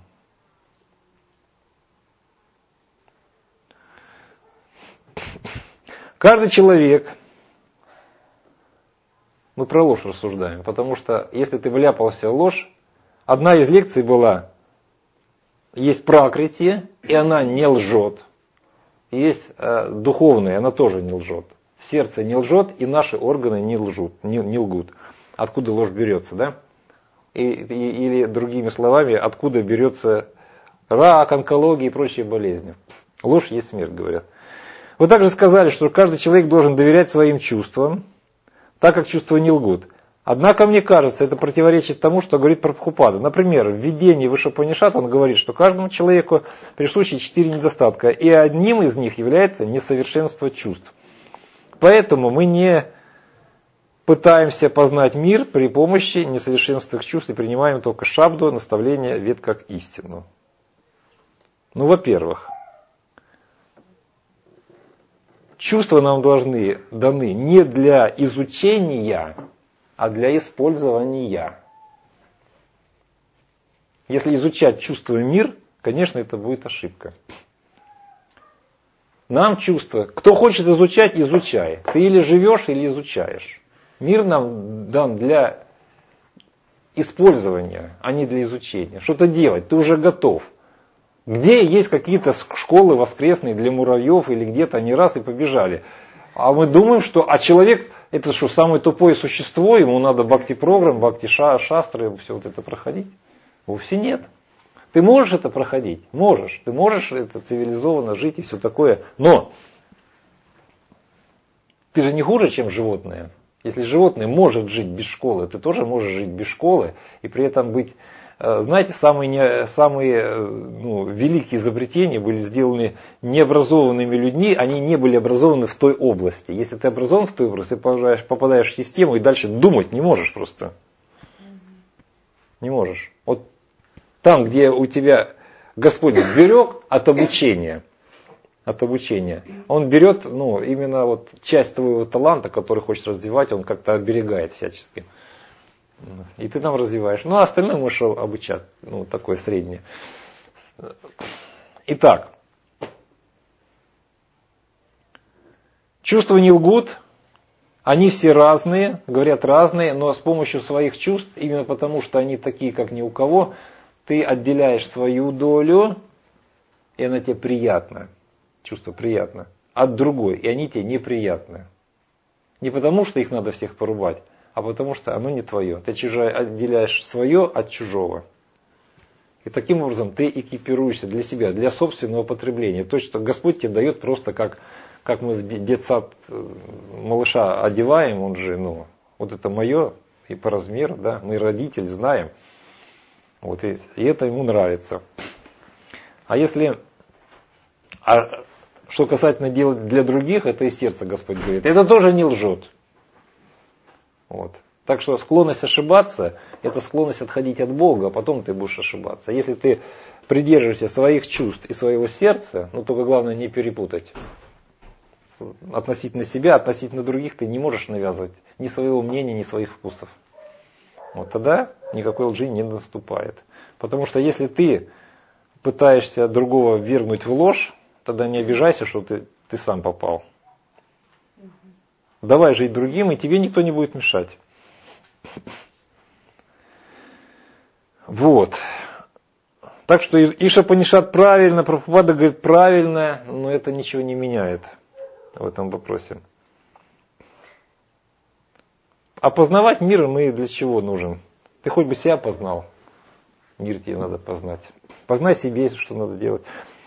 Каждый человек, мы про ложь рассуждаем, потому что если ты вляпался в ложь, одна из лекций была, есть пракрити, и она не лжет. Есть э, духовная, она тоже не лжет. Сердце не лжет, и наши органы не лжут, не, не лгут. Откуда ложь берется, да? И, и, или другими словами, откуда берется рак, онкология и прочие болезни. Ложь есть смерть, говорят. Вы также сказали, что каждый человек должен доверять своим чувствам, так как чувства не лгут. Однако, мне кажется, это противоречит тому, что говорит Прабхупада. Например, в видении Вишапанишат он говорит, что каждому человеку присущи четыре недостатка, и одним из них является несовершенство чувств. Поэтому мы не пытаемся познать мир при помощи несовершенства чувств и принимаем только шабду, наставление, вед как истину. Ну, во-первых, чувства нам должны даны не для изучения, а для использования. Если изучать чувства и мир, конечно, это будет ошибка. Нам чувства, кто хочет изучать, изучай. Ты или живешь, или изучаешь. Мир нам дан для использования, а не для изучения. Что-то делать, ты уже готов. Где есть какие-то школы воскресные для муравьев или где-то они раз и побежали. А мы думаем, что а человек это что, самое тупое существо, ему надо бхакти-программ, бхакти-шастры, все вот это проходить? Вовсе нет. Ты можешь это проходить? Можешь. Ты можешь это цивилизованно жить и все такое. Но ты же не хуже, чем животное. Если животное может жить без школы, ты тоже можешь жить без школы и при этом быть... Знаете, самые, самые ну, великие изобретения были сделаны необразованными людьми, они не были образованы в той области. Если ты образован в той области, ты попадаешь, попадаешь в систему и дальше думать не можешь просто. Не можешь. Вот там, где у тебя Господь берег от обучения, от обучения, Он берет ну, именно вот часть твоего таланта, который хочешь развивать, Он как-то оберегает всячески. И ты там развиваешь. Ну, а остальное можешь обучать. Ну, такое среднее. Итак. Чувства не лгут. Они все разные, говорят разные, но с помощью своих чувств, именно потому что они такие, как ни у кого, ты отделяешь свою долю, и она тебе приятна. Чувство приятно. От другой, и они тебе неприятны. Не потому, что их надо всех порубать, а потому, что оно не твое. Ты чужое, отделяешь свое от чужого. И таким образом ты экипируешься для себя, для собственного потребления. То, что Господь тебе дает просто как, как мы в детсад малыша одеваем, он же, ну, вот это мое и по размеру, да, мы родители знаем. Вот, и, и это ему нравится. А если... А, что касательно дела для других, это и сердце Господь говорит. Это тоже не лжет. Вот. Так что склонность ошибаться, это склонность отходить от Бога, а потом ты будешь ошибаться. Если ты придерживаешься своих чувств и своего сердца, ну только главное не перепутать. Относительно себя, относительно других ты не можешь навязывать ни своего мнения, ни своих вкусов. Вот тогда никакой лжи не наступает. Потому что если ты пытаешься другого ввергнуть в ложь, тогда не обижайся, что ты, ты сам попал. Давай жить другим, и тебе никто не будет мешать. Вот. Так что Ишапанишат правильно, Прабхупада говорит правильно, но это ничего не меняет в этом вопросе. А познавать мир мы для чего нужен? Ты хоть бы себя познал. Мир тебе надо познать. Познай себе, что надо делать.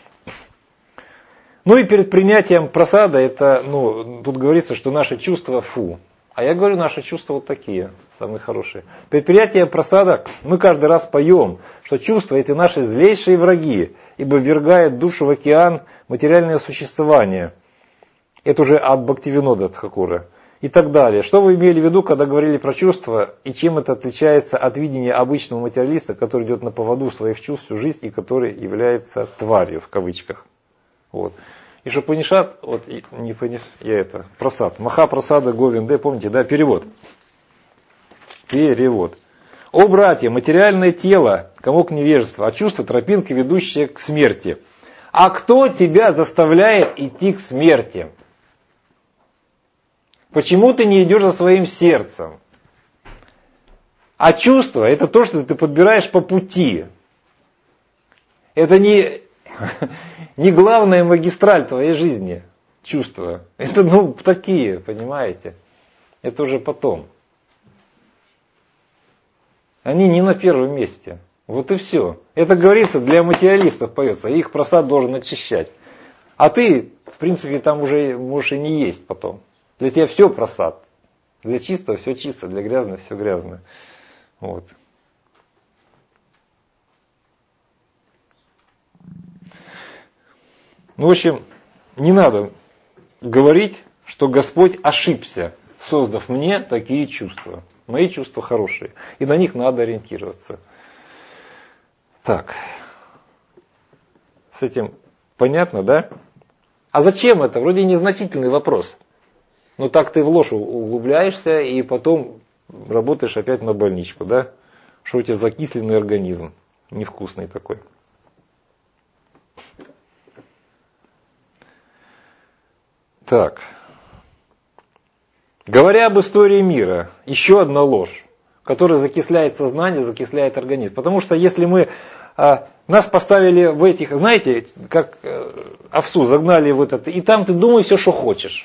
Ну и перед принятием прасада, это, ну, тут говорится, что наши чувства фу. А я говорю, наши чувства вот такие, самые хорошие. Перед принятием прасада мы каждый раз поем, что чувства эти наши злейшие враги, ибо ввергают душу в океан материальное существование. Это уже от Бхактивинода Тхакура. И так далее. Что вы имели в виду, когда говорили про чувства, и чем это отличается от видения обычного материалиста, который идет на поводу своих чувств всю жизнь, и который является тварью, в кавычках. Вот. И Шапанишат, вот не пониш, я это, прасад, Маха прасада Говинде, помните, да, перевод. Перевод. О, братья, материальное тело, комок невежества, а чувство тропинка, ведущая к смерти. А кто тебя заставляет идти к смерти? Почему ты не идешь за своим сердцем? А чувство, это то, что ты подбираешь по пути. Это не... Не главная магистраль твоей жизни, чувства. Это, ну, такие, понимаете. Это уже потом. Они не на первом месте. Вот и все. Это, говорится, для материалистов поется. Их прасад должен очищать. А ты, в принципе, там уже можешь и не есть потом. Для тебя все прасад. Для чистого все чисто, для грязного все грязно. Вот. Ну, в общем, не надо говорить, что Господь ошибся, создав мне такие чувства. Мои чувства хорошие. И на них надо ориентироваться. Так. С этим понятно, да? А зачем это? Вроде незначительный вопрос. Но так ты в ложь углубляешься и потом работаешь опять на больничку, да? Что у тебя закисленный организм. Невкусный такой. Так. Говоря об истории мира, еще одна ложь, которая закисляет сознание, закисляет организм. Потому что если мы, а, нас поставили в этих, знаете, как а, овцу загнали в этот, и там ты думай все, что хочешь.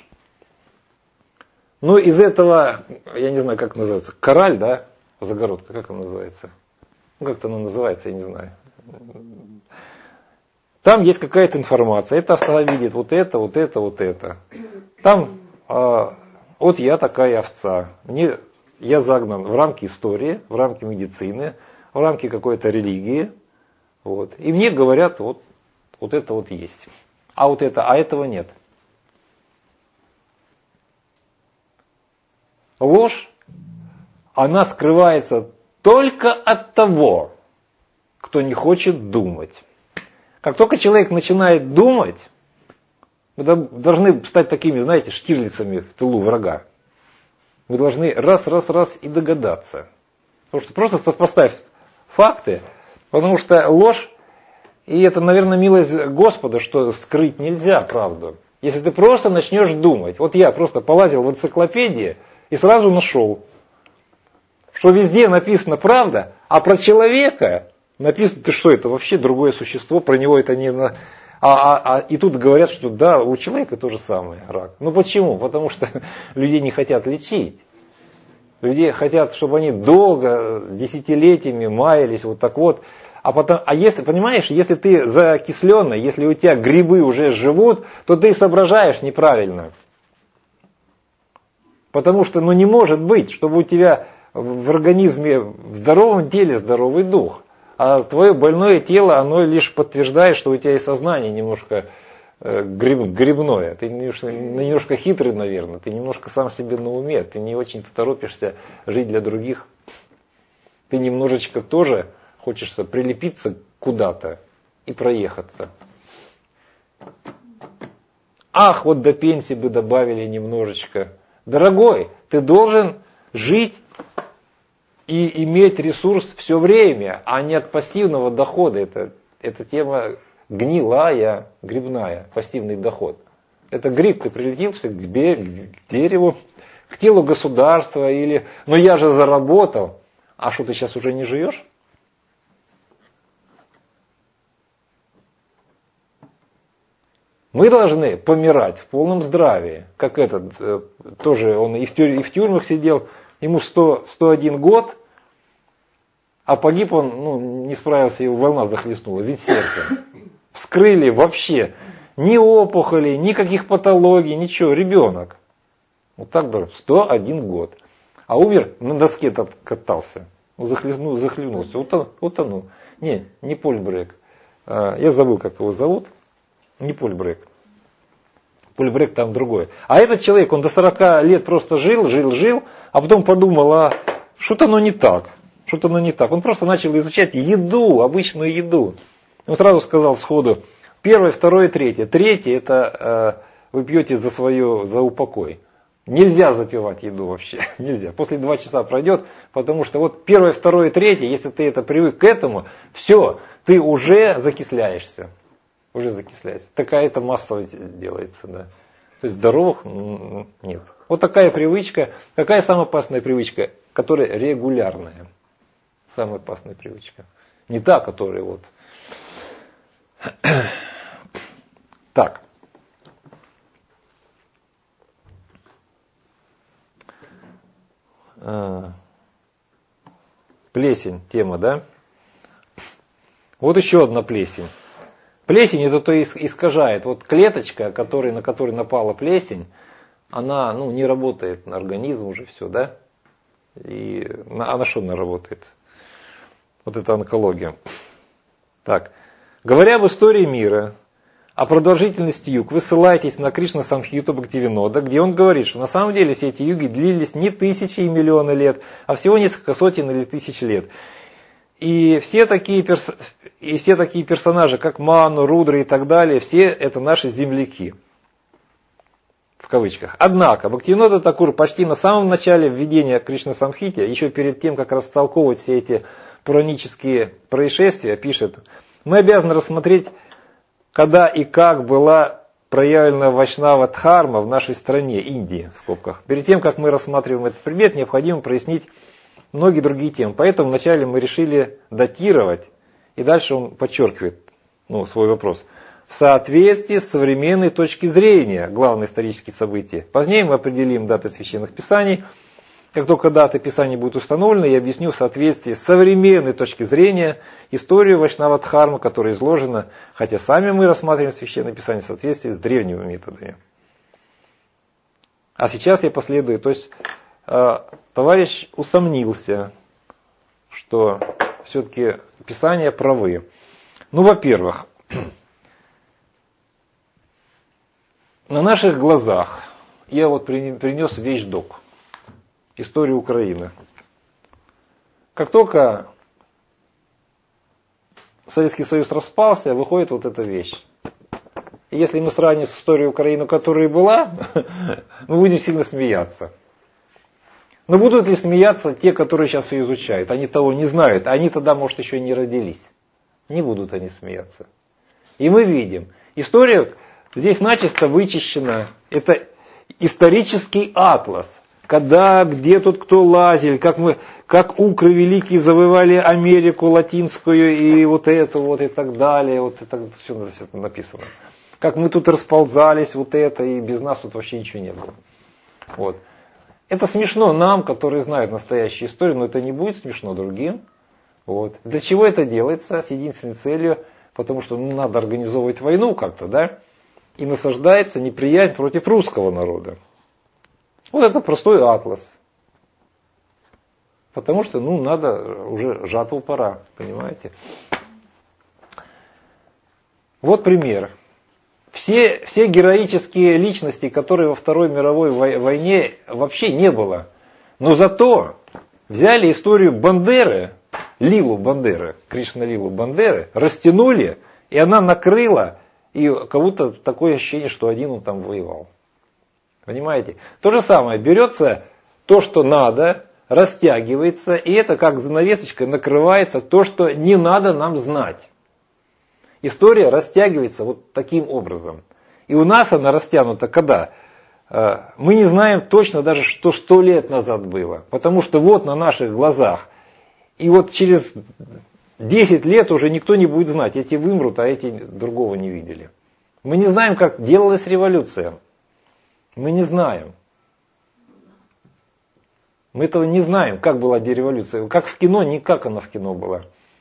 Но из этого, я не знаю, как называется, кораль, да, загородка, как она называется? Ну, как-то она называется, я не знаю. Там есть какая-то информация. Это овца видит вот это, вот это, вот это. Там, э, вот я такая овца. Мне, я загнан в рамки истории, в рамки медицины, в рамки какой-то религии. Вот. И мне говорят, вот, вот это вот есть. А вот это, а этого нет. Ложь, она скрывается только от того, кто не хочет думать. Как только человек начинает думать, мы должны стать такими, знаете, штирлицами в тылу врага. Мы должны раз, раз, раз и догадаться. Потому что просто сопоставь факты, потому что ложь, и это, наверное, милость Господа, что скрыть нельзя правду. Если ты просто начнешь думать, вот я просто полазил в энциклопедии и сразу нашел, что везде написано правда, а про человека написано, ты что, это вообще другое существо, про него это не... А, а, а, и тут говорят, что да, у человека то же самое, рак. Ну почему? Потому что людей не хотят лечить. Людей хотят, чтобы они долго, десятилетиями маялись, вот так вот. А, потом, а если, понимаешь, если ты закисленный, если у тебя грибы уже живут, то ты соображаешь неправильно. Потому что ну, не может быть, чтобы у тебя в организме, в здоровом теле здоровый дух. А твое больное тело, оно лишь подтверждает, что у тебя и сознание немножко э, гриб, грибное. Ты немножко, немножко хитрый, наверное. Ты немножко сам себе на уме. Ты не очень-то торопишься жить для других. Ты немножечко тоже хочется прилепиться куда-то и проехаться. Ах, вот до пенсии бы добавили немножечко. Дорогой, ты должен жить и иметь ресурс все время, а не от пассивного дохода. Это, это тема гнилая, грибная, пассивный доход. Это гриб, ты прилетился к, к дереву, к телу государства, или, но я же заработал, а что ты сейчас уже не живешь? Мы должны помирать в полном здравии, как этот, тоже он и в, тюрь, и в тюрьмах сидел, ему сто, сто один год, а погиб он, ну, не справился, его волна захлестнула, ведь сердце. Вскрыли вообще, ни опухолей, никаких патологий, ничего, ребенок. Вот так дорого, сто один год. А умер, на доске катался, захлестнул, захлебнулся, утонул, утонул. Не, не Поль Брек. Я забыл, как его зовут. Не Поль Брек. Поль Брек там другой. А этот человек, он до сорока лет просто жил, жил, жил, а потом подумал, а что-то оно не так. Что-то оно не так. Он просто начал изучать еду, обычную еду. Он сразу сказал сходу, первое, второе, третье. Третье это э, вы пьете за свое, за упокой. Нельзя запивать еду вообще. Нельзя. После два часа пройдет, потому что вот первое, второе, третье, если ты это привык к этому, все, ты уже закисляешься. Уже закисляется. Такая это массовость делается, да. То есть здоровых нет. Вот такая привычка. Какая самая опасная привычка? Которая регулярная. Самая опасная привычка. Не та, которая вот. Так. Плесень, тема, да? Вот еще одна плесень. Плесень это то искажает. Вот клеточка, который, на которой напала плесень, она ну, не работает на организм уже все, да? И на, а на что она работает? Вот это онкология. Так. Говоря об истории мира, о продолжительности юг, вы ссылаетесь на Кришна Самхиту Бхактивинода, где он говорит, что на самом деле все эти юги длились не тысячи и миллионы лет, а всего несколько сотен или тысяч лет. И все такие, перс... и все такие персонажи, как Ману, Рудра и так далее, все это наши земляки. В кавычках. Однако, Бхактивинода Такур почти на самом начале введения Кришна Самхите, еще перед тем, как растолковывать все эти пуранические происшествия, пишет, мы обязаны рассмотреть, когда и как была проявлена Вайшнава Дхарма в нашей стране, Индии, в скобках. Перед тем, как мы рассматриваем этот предмет, необходимо прояснить многие другие темы. Поэтому вначале мы решили датировать, и дальше он подчеркивает ну, свой вопрос, в соответствии с современной точки зрения главные исторические события. Позднее мы определим даты священных писаний. Как только даты писаний будут установлены, я объясню в соответствии с современной точки зрения историю Вайшнава Дхармы, которая изложена, хотя сами мы рассматриваем священное писание в соответствии с древними методами. А сейчас я последую, то есть товарищ усомнился, что все-таки Писания правы. Ну, во-первых, на наших глазах я вот принес вещдок, историю Украины. Как только Советский Союз распался, выходит вот эта вещь. И если мы сравним с историей Украины, которая была, мы будем сильно смеяться. Но будут ли смеяться те, которые сейчас ее изучают? Они того не знают, они тогда, может, еще не родились. Не будут они смеяться. И мы видим, история здесь начисто вычищена. Это исторический атлас. Когда, где тут кто лазил, как мы, как укры великие завоевали Америку латинскую и вот это вот и так далее. Вот это все, все это написано. Как мы тут расползались, вот это, и без нас тут вообще ничего не было. Вот. Это смешно нам, которые знают настоящую историю, но это не будет смешно другим. Вот. Для чего это делается? С единственной целью, потому что ну, надо организовывать войну как-то, да? И насаждается неприязнь против русского народа. Вот это простой атлас. Потому что, ну, надо, уже жатву пора, понимаете? Вот пример. Все, все героические личности, которые во Второй мировой войне вообще не было. Но зато взяли историю Бандеры, Лилу Бандеры, Кришна Лилу Бандеры, растянули, и она накрыла, и кого-то такое ощущение, что один он там воевал. Понимаете? То же самое, берется то, что надо, растягивается, и это как занавесочкой накрывается то, что не надо нам знать. История растягивается вот таким образом. И у нас она растянута когда? Мы не знаем точно даже, что сто лет назад было. Потому что вот на наших глазах. И вот через десять лет уже никто не будет знать. Эти вымрут, а эти другого не видели. Мы не знаем, как делалась революция. Мы не знаем. Мы этого не знаем, как была дереволюция. Как в кино, не как она в кино была.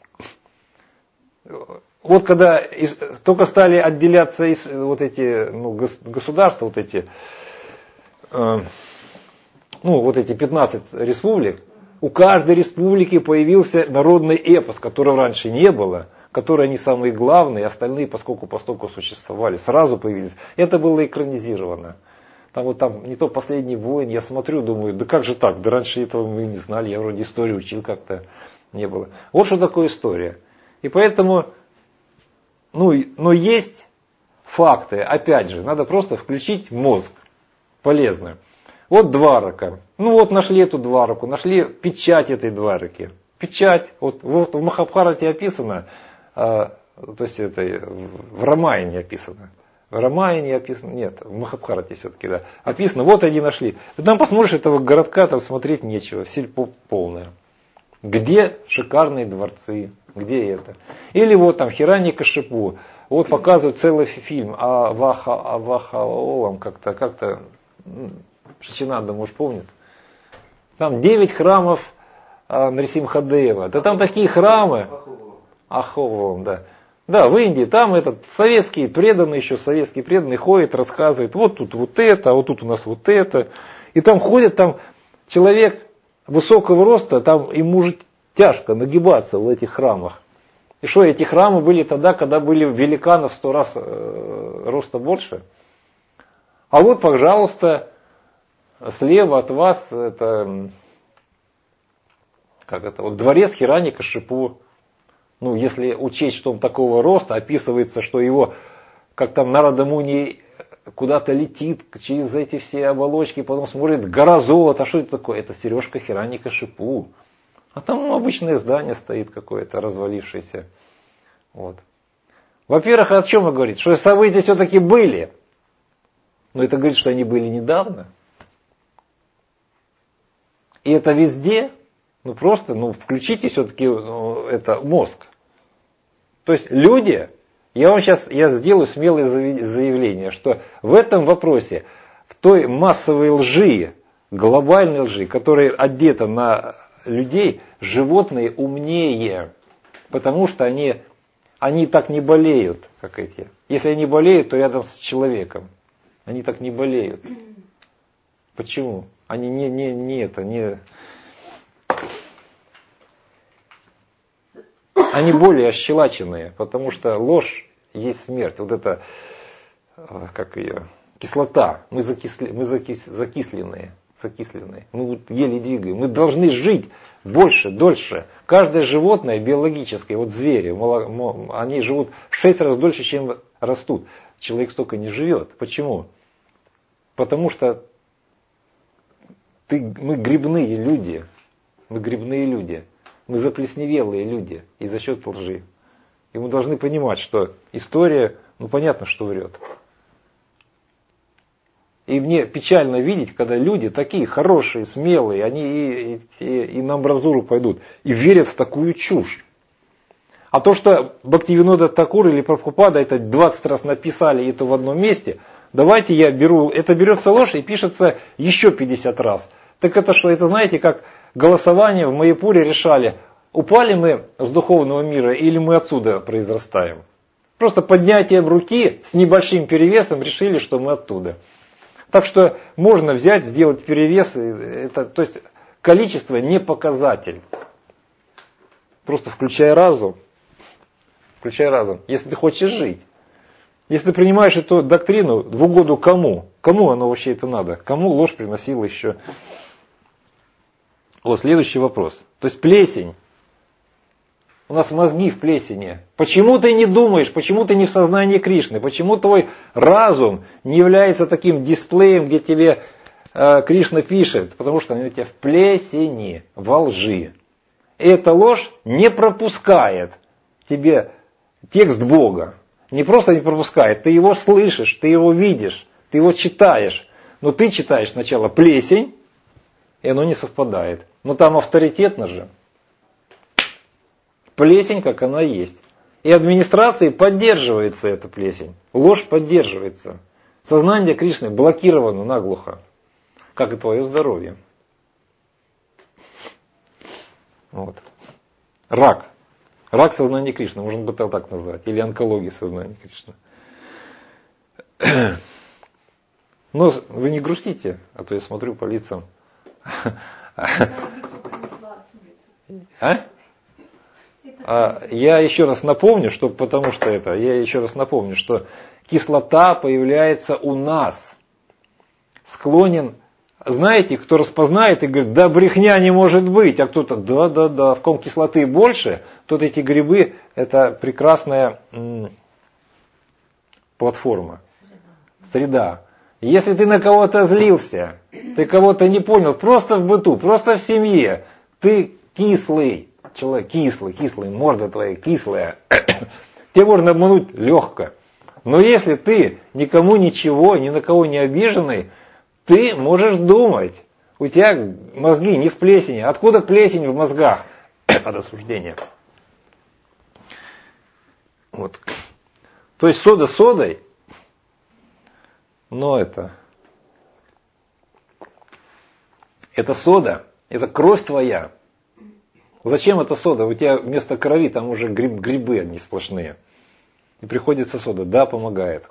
Вот когда только стали отделяться из, вот эти ну, государства, вот эти, э, ну, вот эти пятнадцать республик, у каждой республики появился народный эпос, которого раньше не было, которые они самые главные, остальные поскольку поскольку существовали, сразу появились. Это было экранизировано. Там вот там не то «Последний воин», я смотрю, думаю, да как же так, да раньше этого мы не знали, я вроде историю учил, как-то не было. Вот что такое история. И поэтому, ну, но есть факты, опять же, надо просто включить мозг, полезно. Вот Дварака, ну вот нашли эту Двараку, нашли печать этой Двараки. Печать, вот, вот в Махабхарате описано, а, то есть это в Рамаяне описано. В Рамаяне описано, нет, в Махабхарате все-таки, да, описано, вот они нашли. Ты там посмотришь, этого городка там смотреть нечего, сельпо полное. Где шикарные дворцы, где это? Или вот там Хираньякашипу, вот показывают целый фильм о Ваха, о Вахаолам, как-то, как-то, Шичинанда, может, помнит. Там девять храмов а, Нарисимхадева, да там такие храмы. Аховолом, да. Да, в Индии, там этот советский преданный, еще советский преданный ходит, рассказывает, вот тут вот это, а вот тут у нас вот это. И там ходит там человек высокого роста, там ему же тяжко нагибаться в этих храмах. И что, эти храмы были тогда, когда были великанов в сто раз э, роста больше? А вот, пожалуйста, слева от вас, это, как это, вот дворец Хираньякашипу. Ну, если учесть, что он такого роста, описывается, что его, как там Нарада Муни куда-то летит через эти все оболочки, потом смотрит, гора золота, а что это такое? Это сережка Хираньякашипу. А там ну, обычное здание стоит какое-то, развалившееся. Вот. Во-первых, о чем это говорит? Что события все-таки были. Но это говорит, что они были недавно. И это везде. Ну просто, ну включите все-таки ну, это мозг. То есть люди, я вам сейчас я сделаю смелое заявление, что в этом вопросе, в той массовой лжи, глобальной лжи, которая одета на людей, животные умнее, потому что они, они так не болеют, как эти. Если они болеют, то рядом с человеком. Они так не болеют. Почему? Они не, не, не это, не... Они более ощелаченные, потому что ложь есть смерть. Вот это, как ее, кислота. Мы, закисли, мы закис, закисленные, закисленные. Мы вот еле двигаем. Мы должны жить больше, дольше. Каждое животное биологическое, вот звери, они живут в шесть раз дольше, чем растут. Человек столько не живет. Почему? Потому что Ты, мы грибные люди. Мы грибные люди. Мы заплесневелые люди. И за счет лжи. И мы должны понимать, что история, ну понятно, что врет. И мне печально видеть, когда люди такие хорошие, смелые, они и, и, и на амбразуру пойдут, и верят в такую чушь. А то, что Бхактивинода Такур или Прабхупада это двадцать раз написали, это в одном месте, давайте я беру, это берется ложь и пишется еще пятьдесят раз. Так это что, это знаете, как голосование в Майяпуре решали, упали мы с духовного мира или мы отсюда произрастаем. Просто поднятием руки с небольшим перевесом решили, что мы оттуда. Так что можно взять, сделать перевес, это, то есть количество не показатель. Просто включай разум. Включай разум. Если ты хочешь жить. Если ты принимаешь эту доктрину в угоду кому? Кому оно вообще это надо? Кому ложь приносила еще? Вот следующий вопрос. То есть плесень. У нас мозги в плесени. Почему ты не думаешь, почему ты не в сознании Кришны? Почему твой разум не является таким дисплеем, где тебе э, Кришна пишет? Потому что он у тебя в плесени, во лжи. И эта ложь не пропускает тебе текст Бога. Не просто не пропускает, ты его слышишь, ты его видишь, ты его читаешь. Но ты читаешь сначала плесень, и оно не совпадает. Но там авторитетно же. Плесень, как она есть. И администрацией поддерживается эта плесень. Ложь поддерживается. Сознание Кришны блокировано наглухо. Как и твое здоровье. Вот. Рак. Рак сознания Кришны. Можно бы это так назвать. Или онкология сознания Кришны. Но вы не грустите, а то я смотрю по лицам. А? А, я еще раз напомню, что, потому что это, я еще раз напомню, что кислота появляется у нас. Склонен, знаете, кто распознает и говорит, да брехня не может быть, а кто-то, да, да, да, в ком кислоты больше, тут эти грибы, это прекрасная м, платформа, среда. Если ты на кого-то злился, ты кого-то не понял, просто в быту, просто в семье, ты кислый. Человек кислый, кислый, морда твоя кислая. Тебе можно обмануть легко. Но если ты никому ничего, ни на кого не обиженный, ты можешь думать. У тебя мозги не в плесени. Откуда плесень в мозгах? От осуждения. Вот. То есть сода содой, но это, это сода, это кровь твоя. Зачем эта сода? У тебя вместо крови там уже гриб, грибы одни сплошные. И приходится сода. Да, помогает.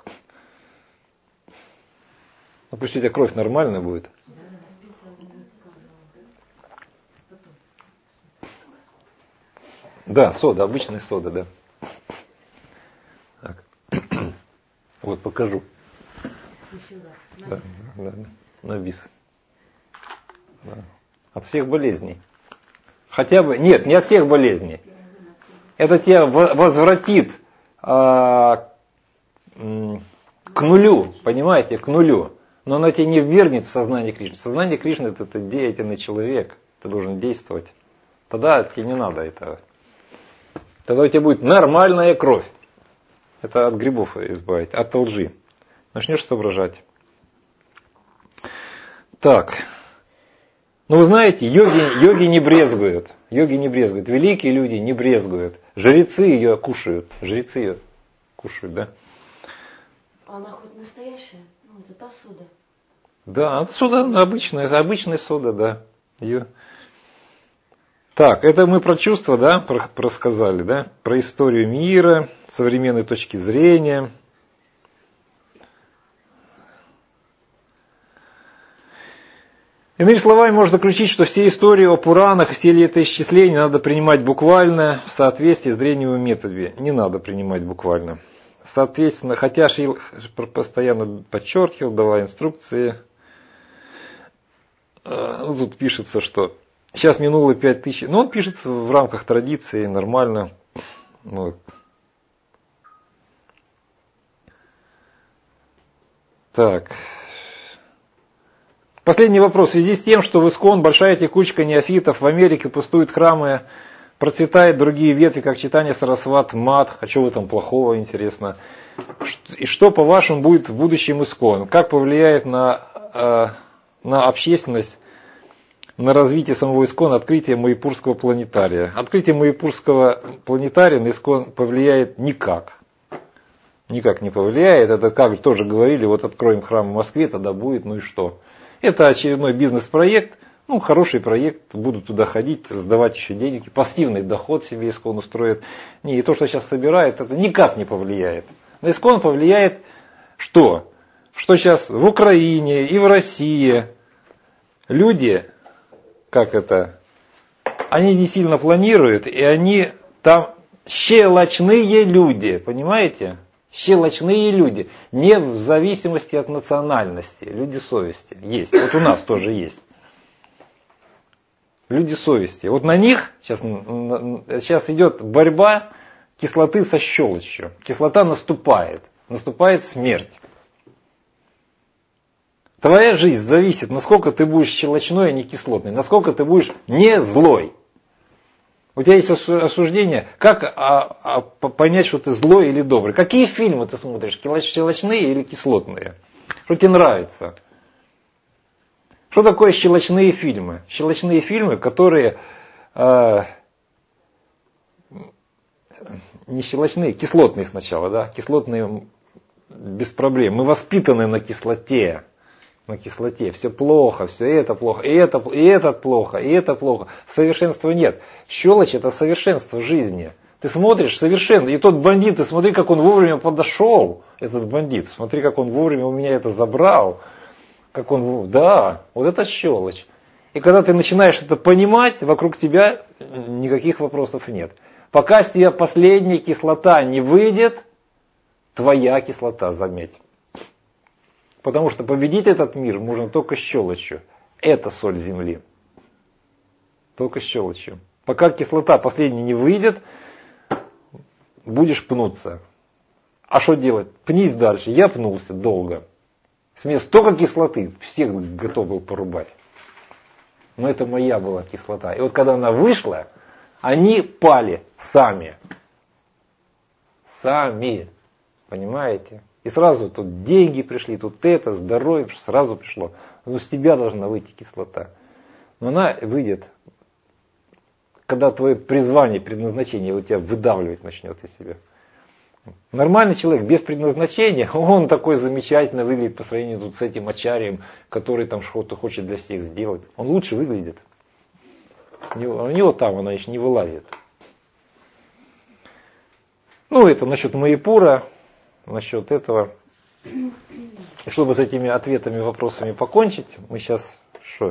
Ну пусть у тебя кровь нормальная будет. Да, сода, обычная сода, да. Так. Вот покажу. Да, да, да. На бис. Да. От всех болезней. Хотя бы, нет, не от всех болезней. Это тебя возвратит а, к нулю, понимаете, к нулю. Но оно тебя не ввергнет в сознание Кришны. Сознание Кришны это, это деятельный человек, ты должен действовать. Тогда тебе не надо этого. Тогда у тебя будет нормальная кровь. Это от грибов избавить, от лжи. Начнешь соображать. Так. Ну вы знаете, йоги, йоги не брезгуют. Йоги не брезгуют. Великие люди не брезгуют. Жрецы ее кушают. Жрецы ее кушают, да? Она хоть настоящая? Ну, это та сода. Да, сода обычная, обычная сода, да. Ее. Так, это мы про чувства, да, про, про сказали, да? Про историю мира, современной точки зрения. Иными словами, можно заключить, что все истории о Пуранах, все летоисчисления надо принимать буквально в соответствии с древними методами. Не надо принимать буквально. Соответственно, хотя Шрила постоянно подчеркивал, давая инструкции, ну, тут пишется, что сейчас минуло пять тысяч, но он пишется в рамках традиции, нормально. Вот. Так. Последний вопрос. В связи с тем, что в ИСККОН большая текучка неофитов, в Америке пустуют храмы, процветают другие ветви, как читание Сарасват, Мат. А что в этом плохого, интересно? И что, по-вашему, будет в будущем ИСККОН? Как повлияет на, э, на общественность, на развитие самого ИСККОН открытие Майяпурского планетария? Открытие Майяпурского планетария на ИСККОН повлияет никак. Никак не повлияет. Это, как тоже говорили, вот откроем храм в Москве, тогда будет, ну и что? Это очередной бизнес-проект. Ну, хороший проект, будут туда ходить, сдавать еще деньги, пассивный доход себе ИСККОН устроит. Не, и то, что сейчас собирает, это никак не повлияет. На ИСККОН повлияет что? Что сейчас в Украине и в России люди, как это, они не сильно планируют, и они там щелочные люди, понимаете? Щелочные люди, не в зависимости от национальности, люди совести есть. Вот у нас тоже есть. Люди совести. Вот на них сейчас, сейчас идет борьба кислоты со щелочью. Кислота наступает. Наступает смерть. Твоя жизнь зависит, насколько ты будешь щелочной, а не кислотный. Насколько ты будешь не злой. У тебя есть осуждение. Как а, а, понять, что ты злой или добрый? Какие фильмы ты смотришь? Щелочные или кислотные? Что тебе нравится? Что такое щелочные фильмы? Щелочные фильмы, которые э, не щелочные, кислотные сначала, да, кислотные без проблем. Мы воспитаны на кислоте, на кислоте. Все плохо, все это плохо, и это, и это плохо, и это плохо. Совершенства нет. Щелочь — это совершенство жизни. Ты смотришь совершенно, и тот бандит, ты смотри, как он вовремя подошел, этот бандит, смотри, как он вовремя у меня это забрал. Как он, да, вот это щелочь. И когда ты начинаешь это понимать, вокруг тебя никаких вопросов нет. Пока с тебя последняя кислота не выйдет, твоя кислота, заметь. Потому что победить этот мир можно только щелочью. Это соль земли. Только щелочью. Пока кислота последняя не выйдет, будешь пнуться. А что делать? Пнись дальше. Я пнулся долго. С меня столько кислоты, всех готов был порубать. Но это моя была кислота. И вот когда она вышла, они пали сами. Сами. Понимаете? И сразу тут деньги пришли, тут это, здоровье, сразу пришло. Но с тебя должна выйти кислота. Но она выйдет, когда твое призвание, предназначение у тебя выдавливать начнет из себя. Нормальный человек без предназначения, он такой замечательно выглядит по сравнению тут с этим ачарьем, который там что-то хочет для всех сделать. Он лучше выглядит. У него, у него там она еще не вылазит. Ну, это насчет Майяпура, насчет этого. И чтобы с этими ответами, вопросами покончить, мы сейчас что?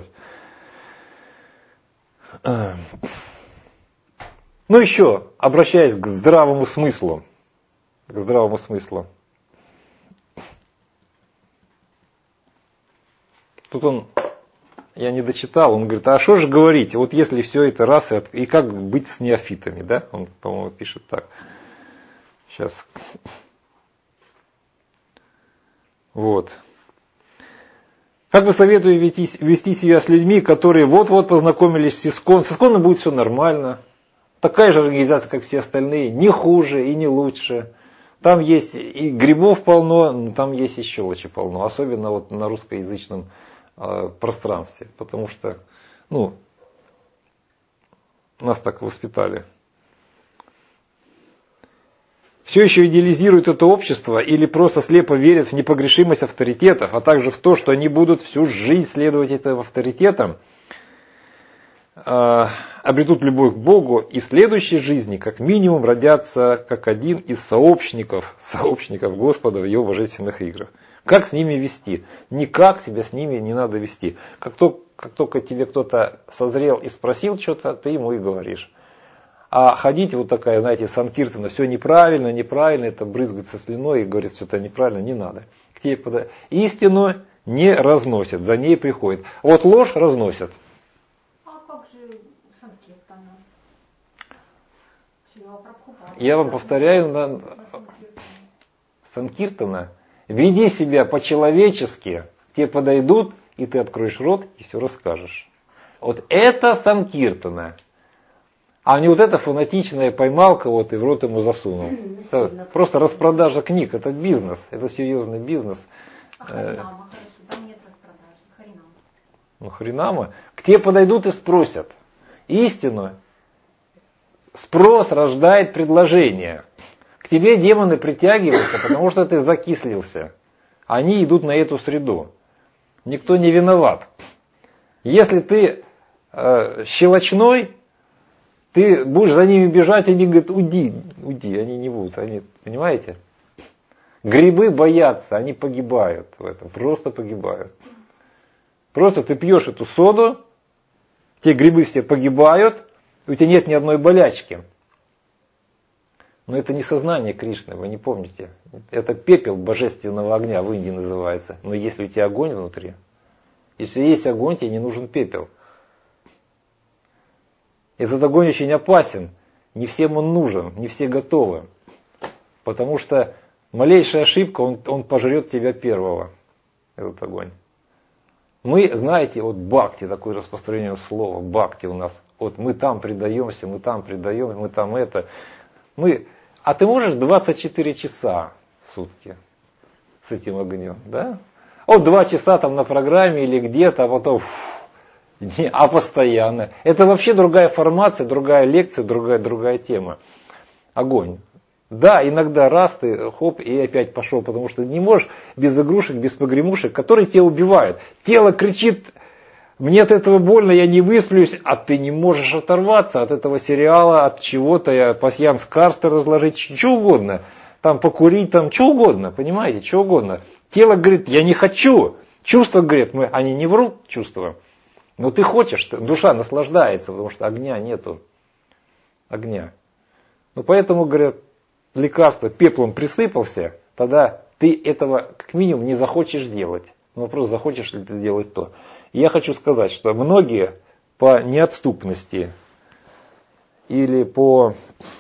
Ну еще, обращаясь к здравому смыслу. К здравому смыслу. Тут он, я не дочитал, он говорит, а что же говорить, вот если все это раз, и, и как быть с неофитами, да? Он, по-моему, пишет так. Сейчас. Вот. Как бы советую вести, вести себя с людьми, которые вот-вот познакомились с ИСККОН. С ИСККОНом будет все нормально. Такая же организация, как все остальные, не хуже и не лучше. Там есть и грибов полно, но там есть и щелочи полно. Особенно вот на русскоязычном э, пространстве. Потому что, ну, нас так воспитали. Все еще идеализируют это общество или просто слепо верят в непогрешимость авторитетов, а также в то, что они будут всю жизнь следовать этим авторитетам, э, обретут любовь к Богу и в следующей жизни как минимум родятся как один из сообщников, сообщников Господа в Его божественных играх. Как с ними вести? Никак себя с ними не надо вести. Как только, как только тебе кто-то созрел и спросил что-то, ты ему и говоришь. А ходить вот такая, знаете, санкиртана, все неправильно, неправильно, это брызгаться слюной и говорит, что это неправильно, не надо. К тебе пода... Истину не разносят, за ней приходит. Вот ложь разносят. А как же санкиртана? Я вам повторяю, на... санкиртана, веди себя по-человечески, тебе подойдут и ты откроешь рот и все расскажешь. Вот это Санкиртана. А не вот эта фанатичная поймал кого-то и в рот ему засунул. Это просто распродажа книг, это бизнес, это серьезный бизнес. А харинама, хорошо, там нет распродажи. Харинама. Ну хренама. К тебе подойдут и спросят. Истину. Спрос рождает предложение. К тебе демоны притягиваются, потому что ты закислился. Они идут на эту среду. Никто не виноват. Если ты э, щелочной, ты будешь за ними бежать, они говорят, уйди, уйди, они не будут, они, понимаете? Грибы боятся, они погибают в этом, просто погибают. Просто ты пьешь эту соду, те грибы все погибают, и у тебя нет ни одной болячки. Но это не сознание Кришны, вы не помните. Это пепел божественного огня, в Индии называется. Но если у тебя огонь внутри, если есть огонь, тебе не нужен пепел. Этот огонь очень опасен. Не всем он нужен, не все готовы. Потому что малейшая ошибка, он, он пожрет тебя первого, этот огонь. Мы, знаете, вот бхакти, такое распространение слова, бхакти у нас. Вот мы там предаемся, мы там предаем, мы там это. Мы... А ты можешь двадцать четыре часа в сутки с этим огнем, да? Вот два часа там на программе или где-то, а потом... Не, а постоянно. Это вообще другая формация, другая лекция, другая, другая тема. Огонь. Да, иногда раз ты, хоп, и опять пошел, потому что не можешь без игрушек, без погремушек, которые тебя убивают. Тело кричит, мне от этого больно, я не высплюсь, а ты не можешь оторваться от этого сериала, от чего-то, пасьянс карты разложить, что угодно. Там покурить, там что угодно, понимаете, что угодно. Тело говорит, я не хочу. Чувства говорят, мы, они не врут, чувства. Но ты хочешь, душа наслаждается, потому что огня нету. Огня. Ну поэтому, говорят, лекарство пеплом присыпался, тогда ты этого как минимум не захочешь делать. Но вопрос, захочешь ли ты делать то. И я хочу сказать, что многие по неотступности или по,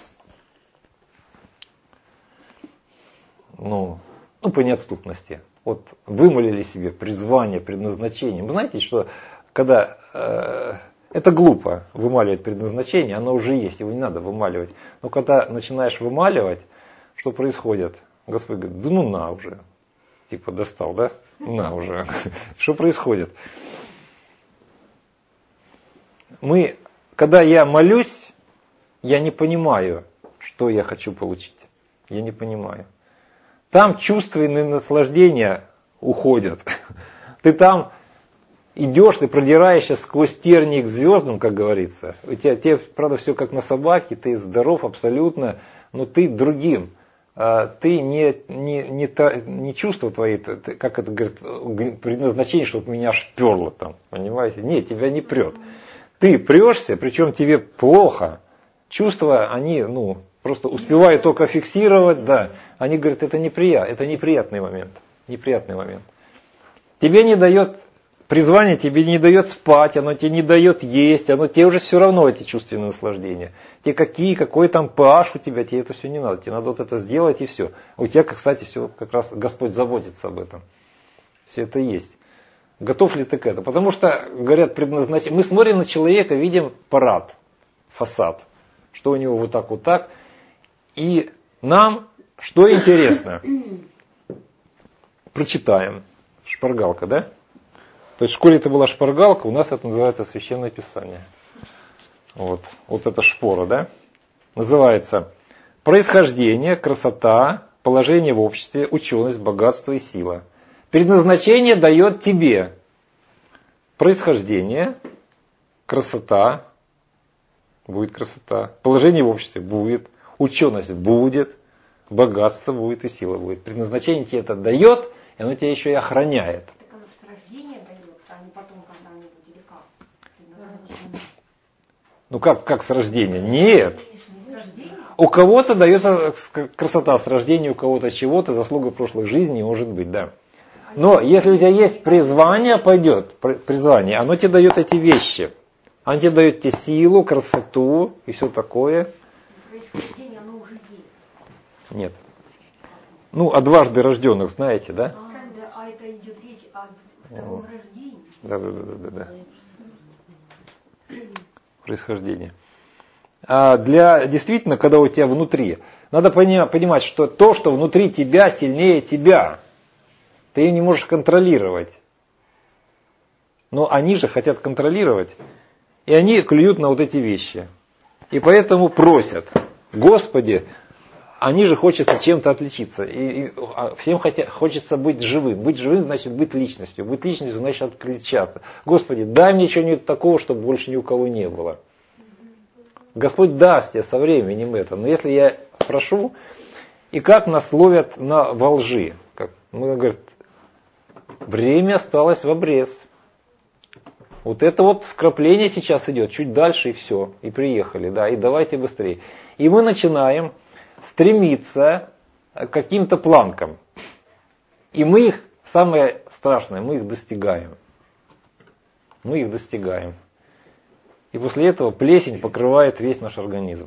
ну, ну, по неотступности, вот вымолили себе призвание, предназначение. Вы знаете, что когда э, это глупо вымаливать предназначение, оно уже есть, его не надо вымаливать. Но когда начинаешь вымаливать, что происходит? Господь говорит, да ну на уже. Типа достал, да? На уже. Что происходит? Мы, когда я молюсь, я не понимаю, что я хочу получить. Я не понимаю. Там чувственные наслаждения уходят. Ты там идешь, ты продираешься сквозь тернии к звездам, как говорится. У тебя, тебе, правда, все как на собаке, ты здоров абсолютно, но ты другим. Ты не, не, не, та, не чувства твои, ты, как это говорит, предназначение, чтобы меня аж перло там, понимаете? Нет, тебя не прет. Ты прешься, причем тебе плохо. Чувства, они, ну, просто успевают только фиксировать, да. Они говорят, это неприятно, это неприятный момент. Неприятный момент. Тебе не дает призвание, тебе не дает спать, оно тебе не дает есть, оно тебе уже все равно эти чувственные наслаждения. Тебе какие, какой там pH у тебя, тебе это все не надо. Тебе надо вот это сделать и все. У тебя, кстати, все как раз Господь заботится об этом. Все это есть. Готов ли ты к этому? Потому что, говорят, предназначение. Мы смотрим на человека, видим парад, фасад. Что у него вот так, вот так. И нам, что интересно, прочитаем. Шпаргалка, да? То есть в школе это была шпаргалка, у нас это называется Священное Писание. Вот, вот эта шпора, да? Называется происхождение, красота, положение в обществе, ученость, богатство и сила. Предназначение дает тебе происхождение, красота, будет красота, положение в обществе будет, ученость будет, богатство будет и сила будет. Предназначение тебе это дает, и оно тебя еще и охраняет. Так оно с рождения дает, а не потом когда-нибудь или как? Ну как, как с рождения? Нет. У кого-то дается красота с рождения, у кого-то чего-то, заслуга прошлых жизней, может быть, да. Но если у тебя есть призвание, пойдет, призвание, оно тебе дает эти вещи. Оно тебе дает тебе силу, красоту и все такое. Происхождение, оно уже есть. Нет. Ну, о дважды рожденных знаете, да? А, да, а это идет речь о втором рождении. Да, да, да, да, да. Происхождение. А для действительно, когда у тебя внутри, надо понимать, что то, что внутри тебя, сильнее тебя. Ты ее не можешь контролировать. Но они же хотят контролировать. И они клюют на вот эти вещи. И поэтому просят: Господи, они же хочется чем-то отличиться. И, и всем хотя, хочется быть живым. Быть живым значит быть личностью. Быть личностью значит отличаться. Господи, дай мне чего-нибудь такого, чтобы больше ни у кого не было. Господь даст тебе со временем это. Но если я прошу, и как нас ловят на во лжи. Как, мы говорим, время осталось в обрез. Вот это вот вкрапление сейчас идет, чуть дальше и все, и приехали, да, и давайте быстрее. И мы начинаем стремиться к каким-то планкам. И мы их, самое страшное, мы их достигаем. Мы их достигаем. И после этого плесень покрывает весь наш организм.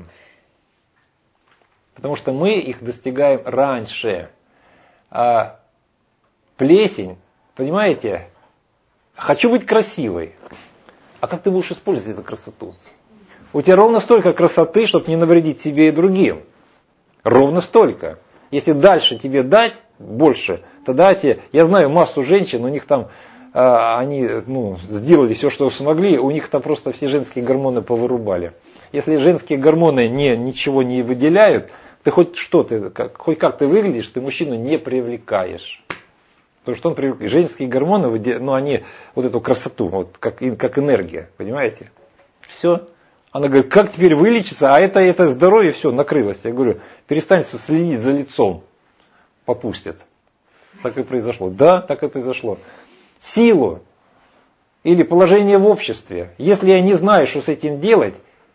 Потому что мы их достигаем раньше. А плесень, понимаете, хочу быть красивой. А как ты будешь использовать эту красоту? У тебя ровно столько красоты, чтобы не навредить себе и другим. Ровно столько. Если дальше тебе дать больше, тогда тебе... Я знаю массу женщин, у них там... Они ну, сделали все, что смогли, у них там просто все женские гормоны повырубали. Если женские гормоны не, ничего не выделяют, ты хоть что ты, как, хоть как ты выглядишь, ты мужчину не привлекаешь. Потому что он привлекает. Женские гормоны, ну, они вот эту красоту, вот, как, как энергия, понимаете? Все. Она говорит, как теперь вылечиться, а это, это здоровье, все, накрылось. Я говорю, перестань следить за лицом, попустят. Так и произошло. Да, так и произошло. Силу или положение в обществе. Если я не знаю, что с этим делать,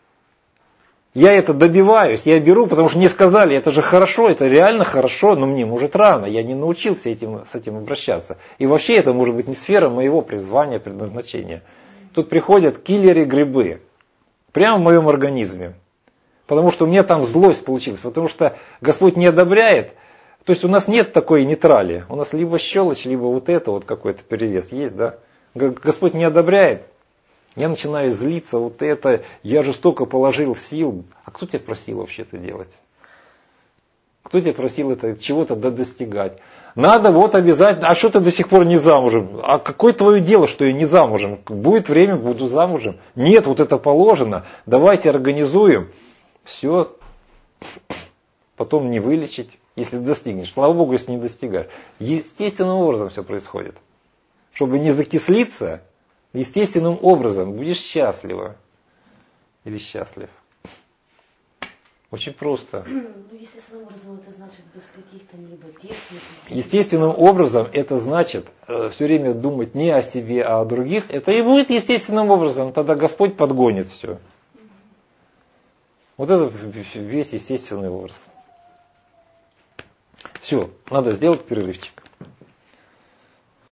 я это добиваюсь, я беру, потому что мне сказали, это же хорошо, это реально хорошо, но мне, может, рано, я не научился этим, с этим обращаться. И вообще это может быть не сфера моего призвания, предназначения. Тут приходят киллеры-грибы, прямо в моем организме. Потому что у меня там злость получилась, потому что Господь не одобряет. То есть у нас нет такой нейтрали. У нас либо щелочь, либо вот это вот какой-то перевес есть, да? Господь не одобряет. Я начинаю злиться, вот это, я жестоко положил сил. А кто тебя просил вообще это делать? Кто тебя просил это чего-то достигать? Надо вот обязательно, а что ты до сих пор не замужем? А какое твое дело, что я не замужем? Будет время, буду замужем. Нет, вот это положено. Давайте организуем. Все. Потом не вылечить. Если достигнешь. Слава Богу, если не достигаешь. Естественным образом все происходит. Чтобы не закислиться, естественным образом будешь счастлива. Или счастлив. Очень просто. Ну, естественным образом это значит без каких-то либо техник. Естественным образом это значит э, все время думать не о себе, а о других. Это и будет естественным образом. Тогда Господь подгонит все. Вот это весь естественный образ. Все, надо сделать перерывчик.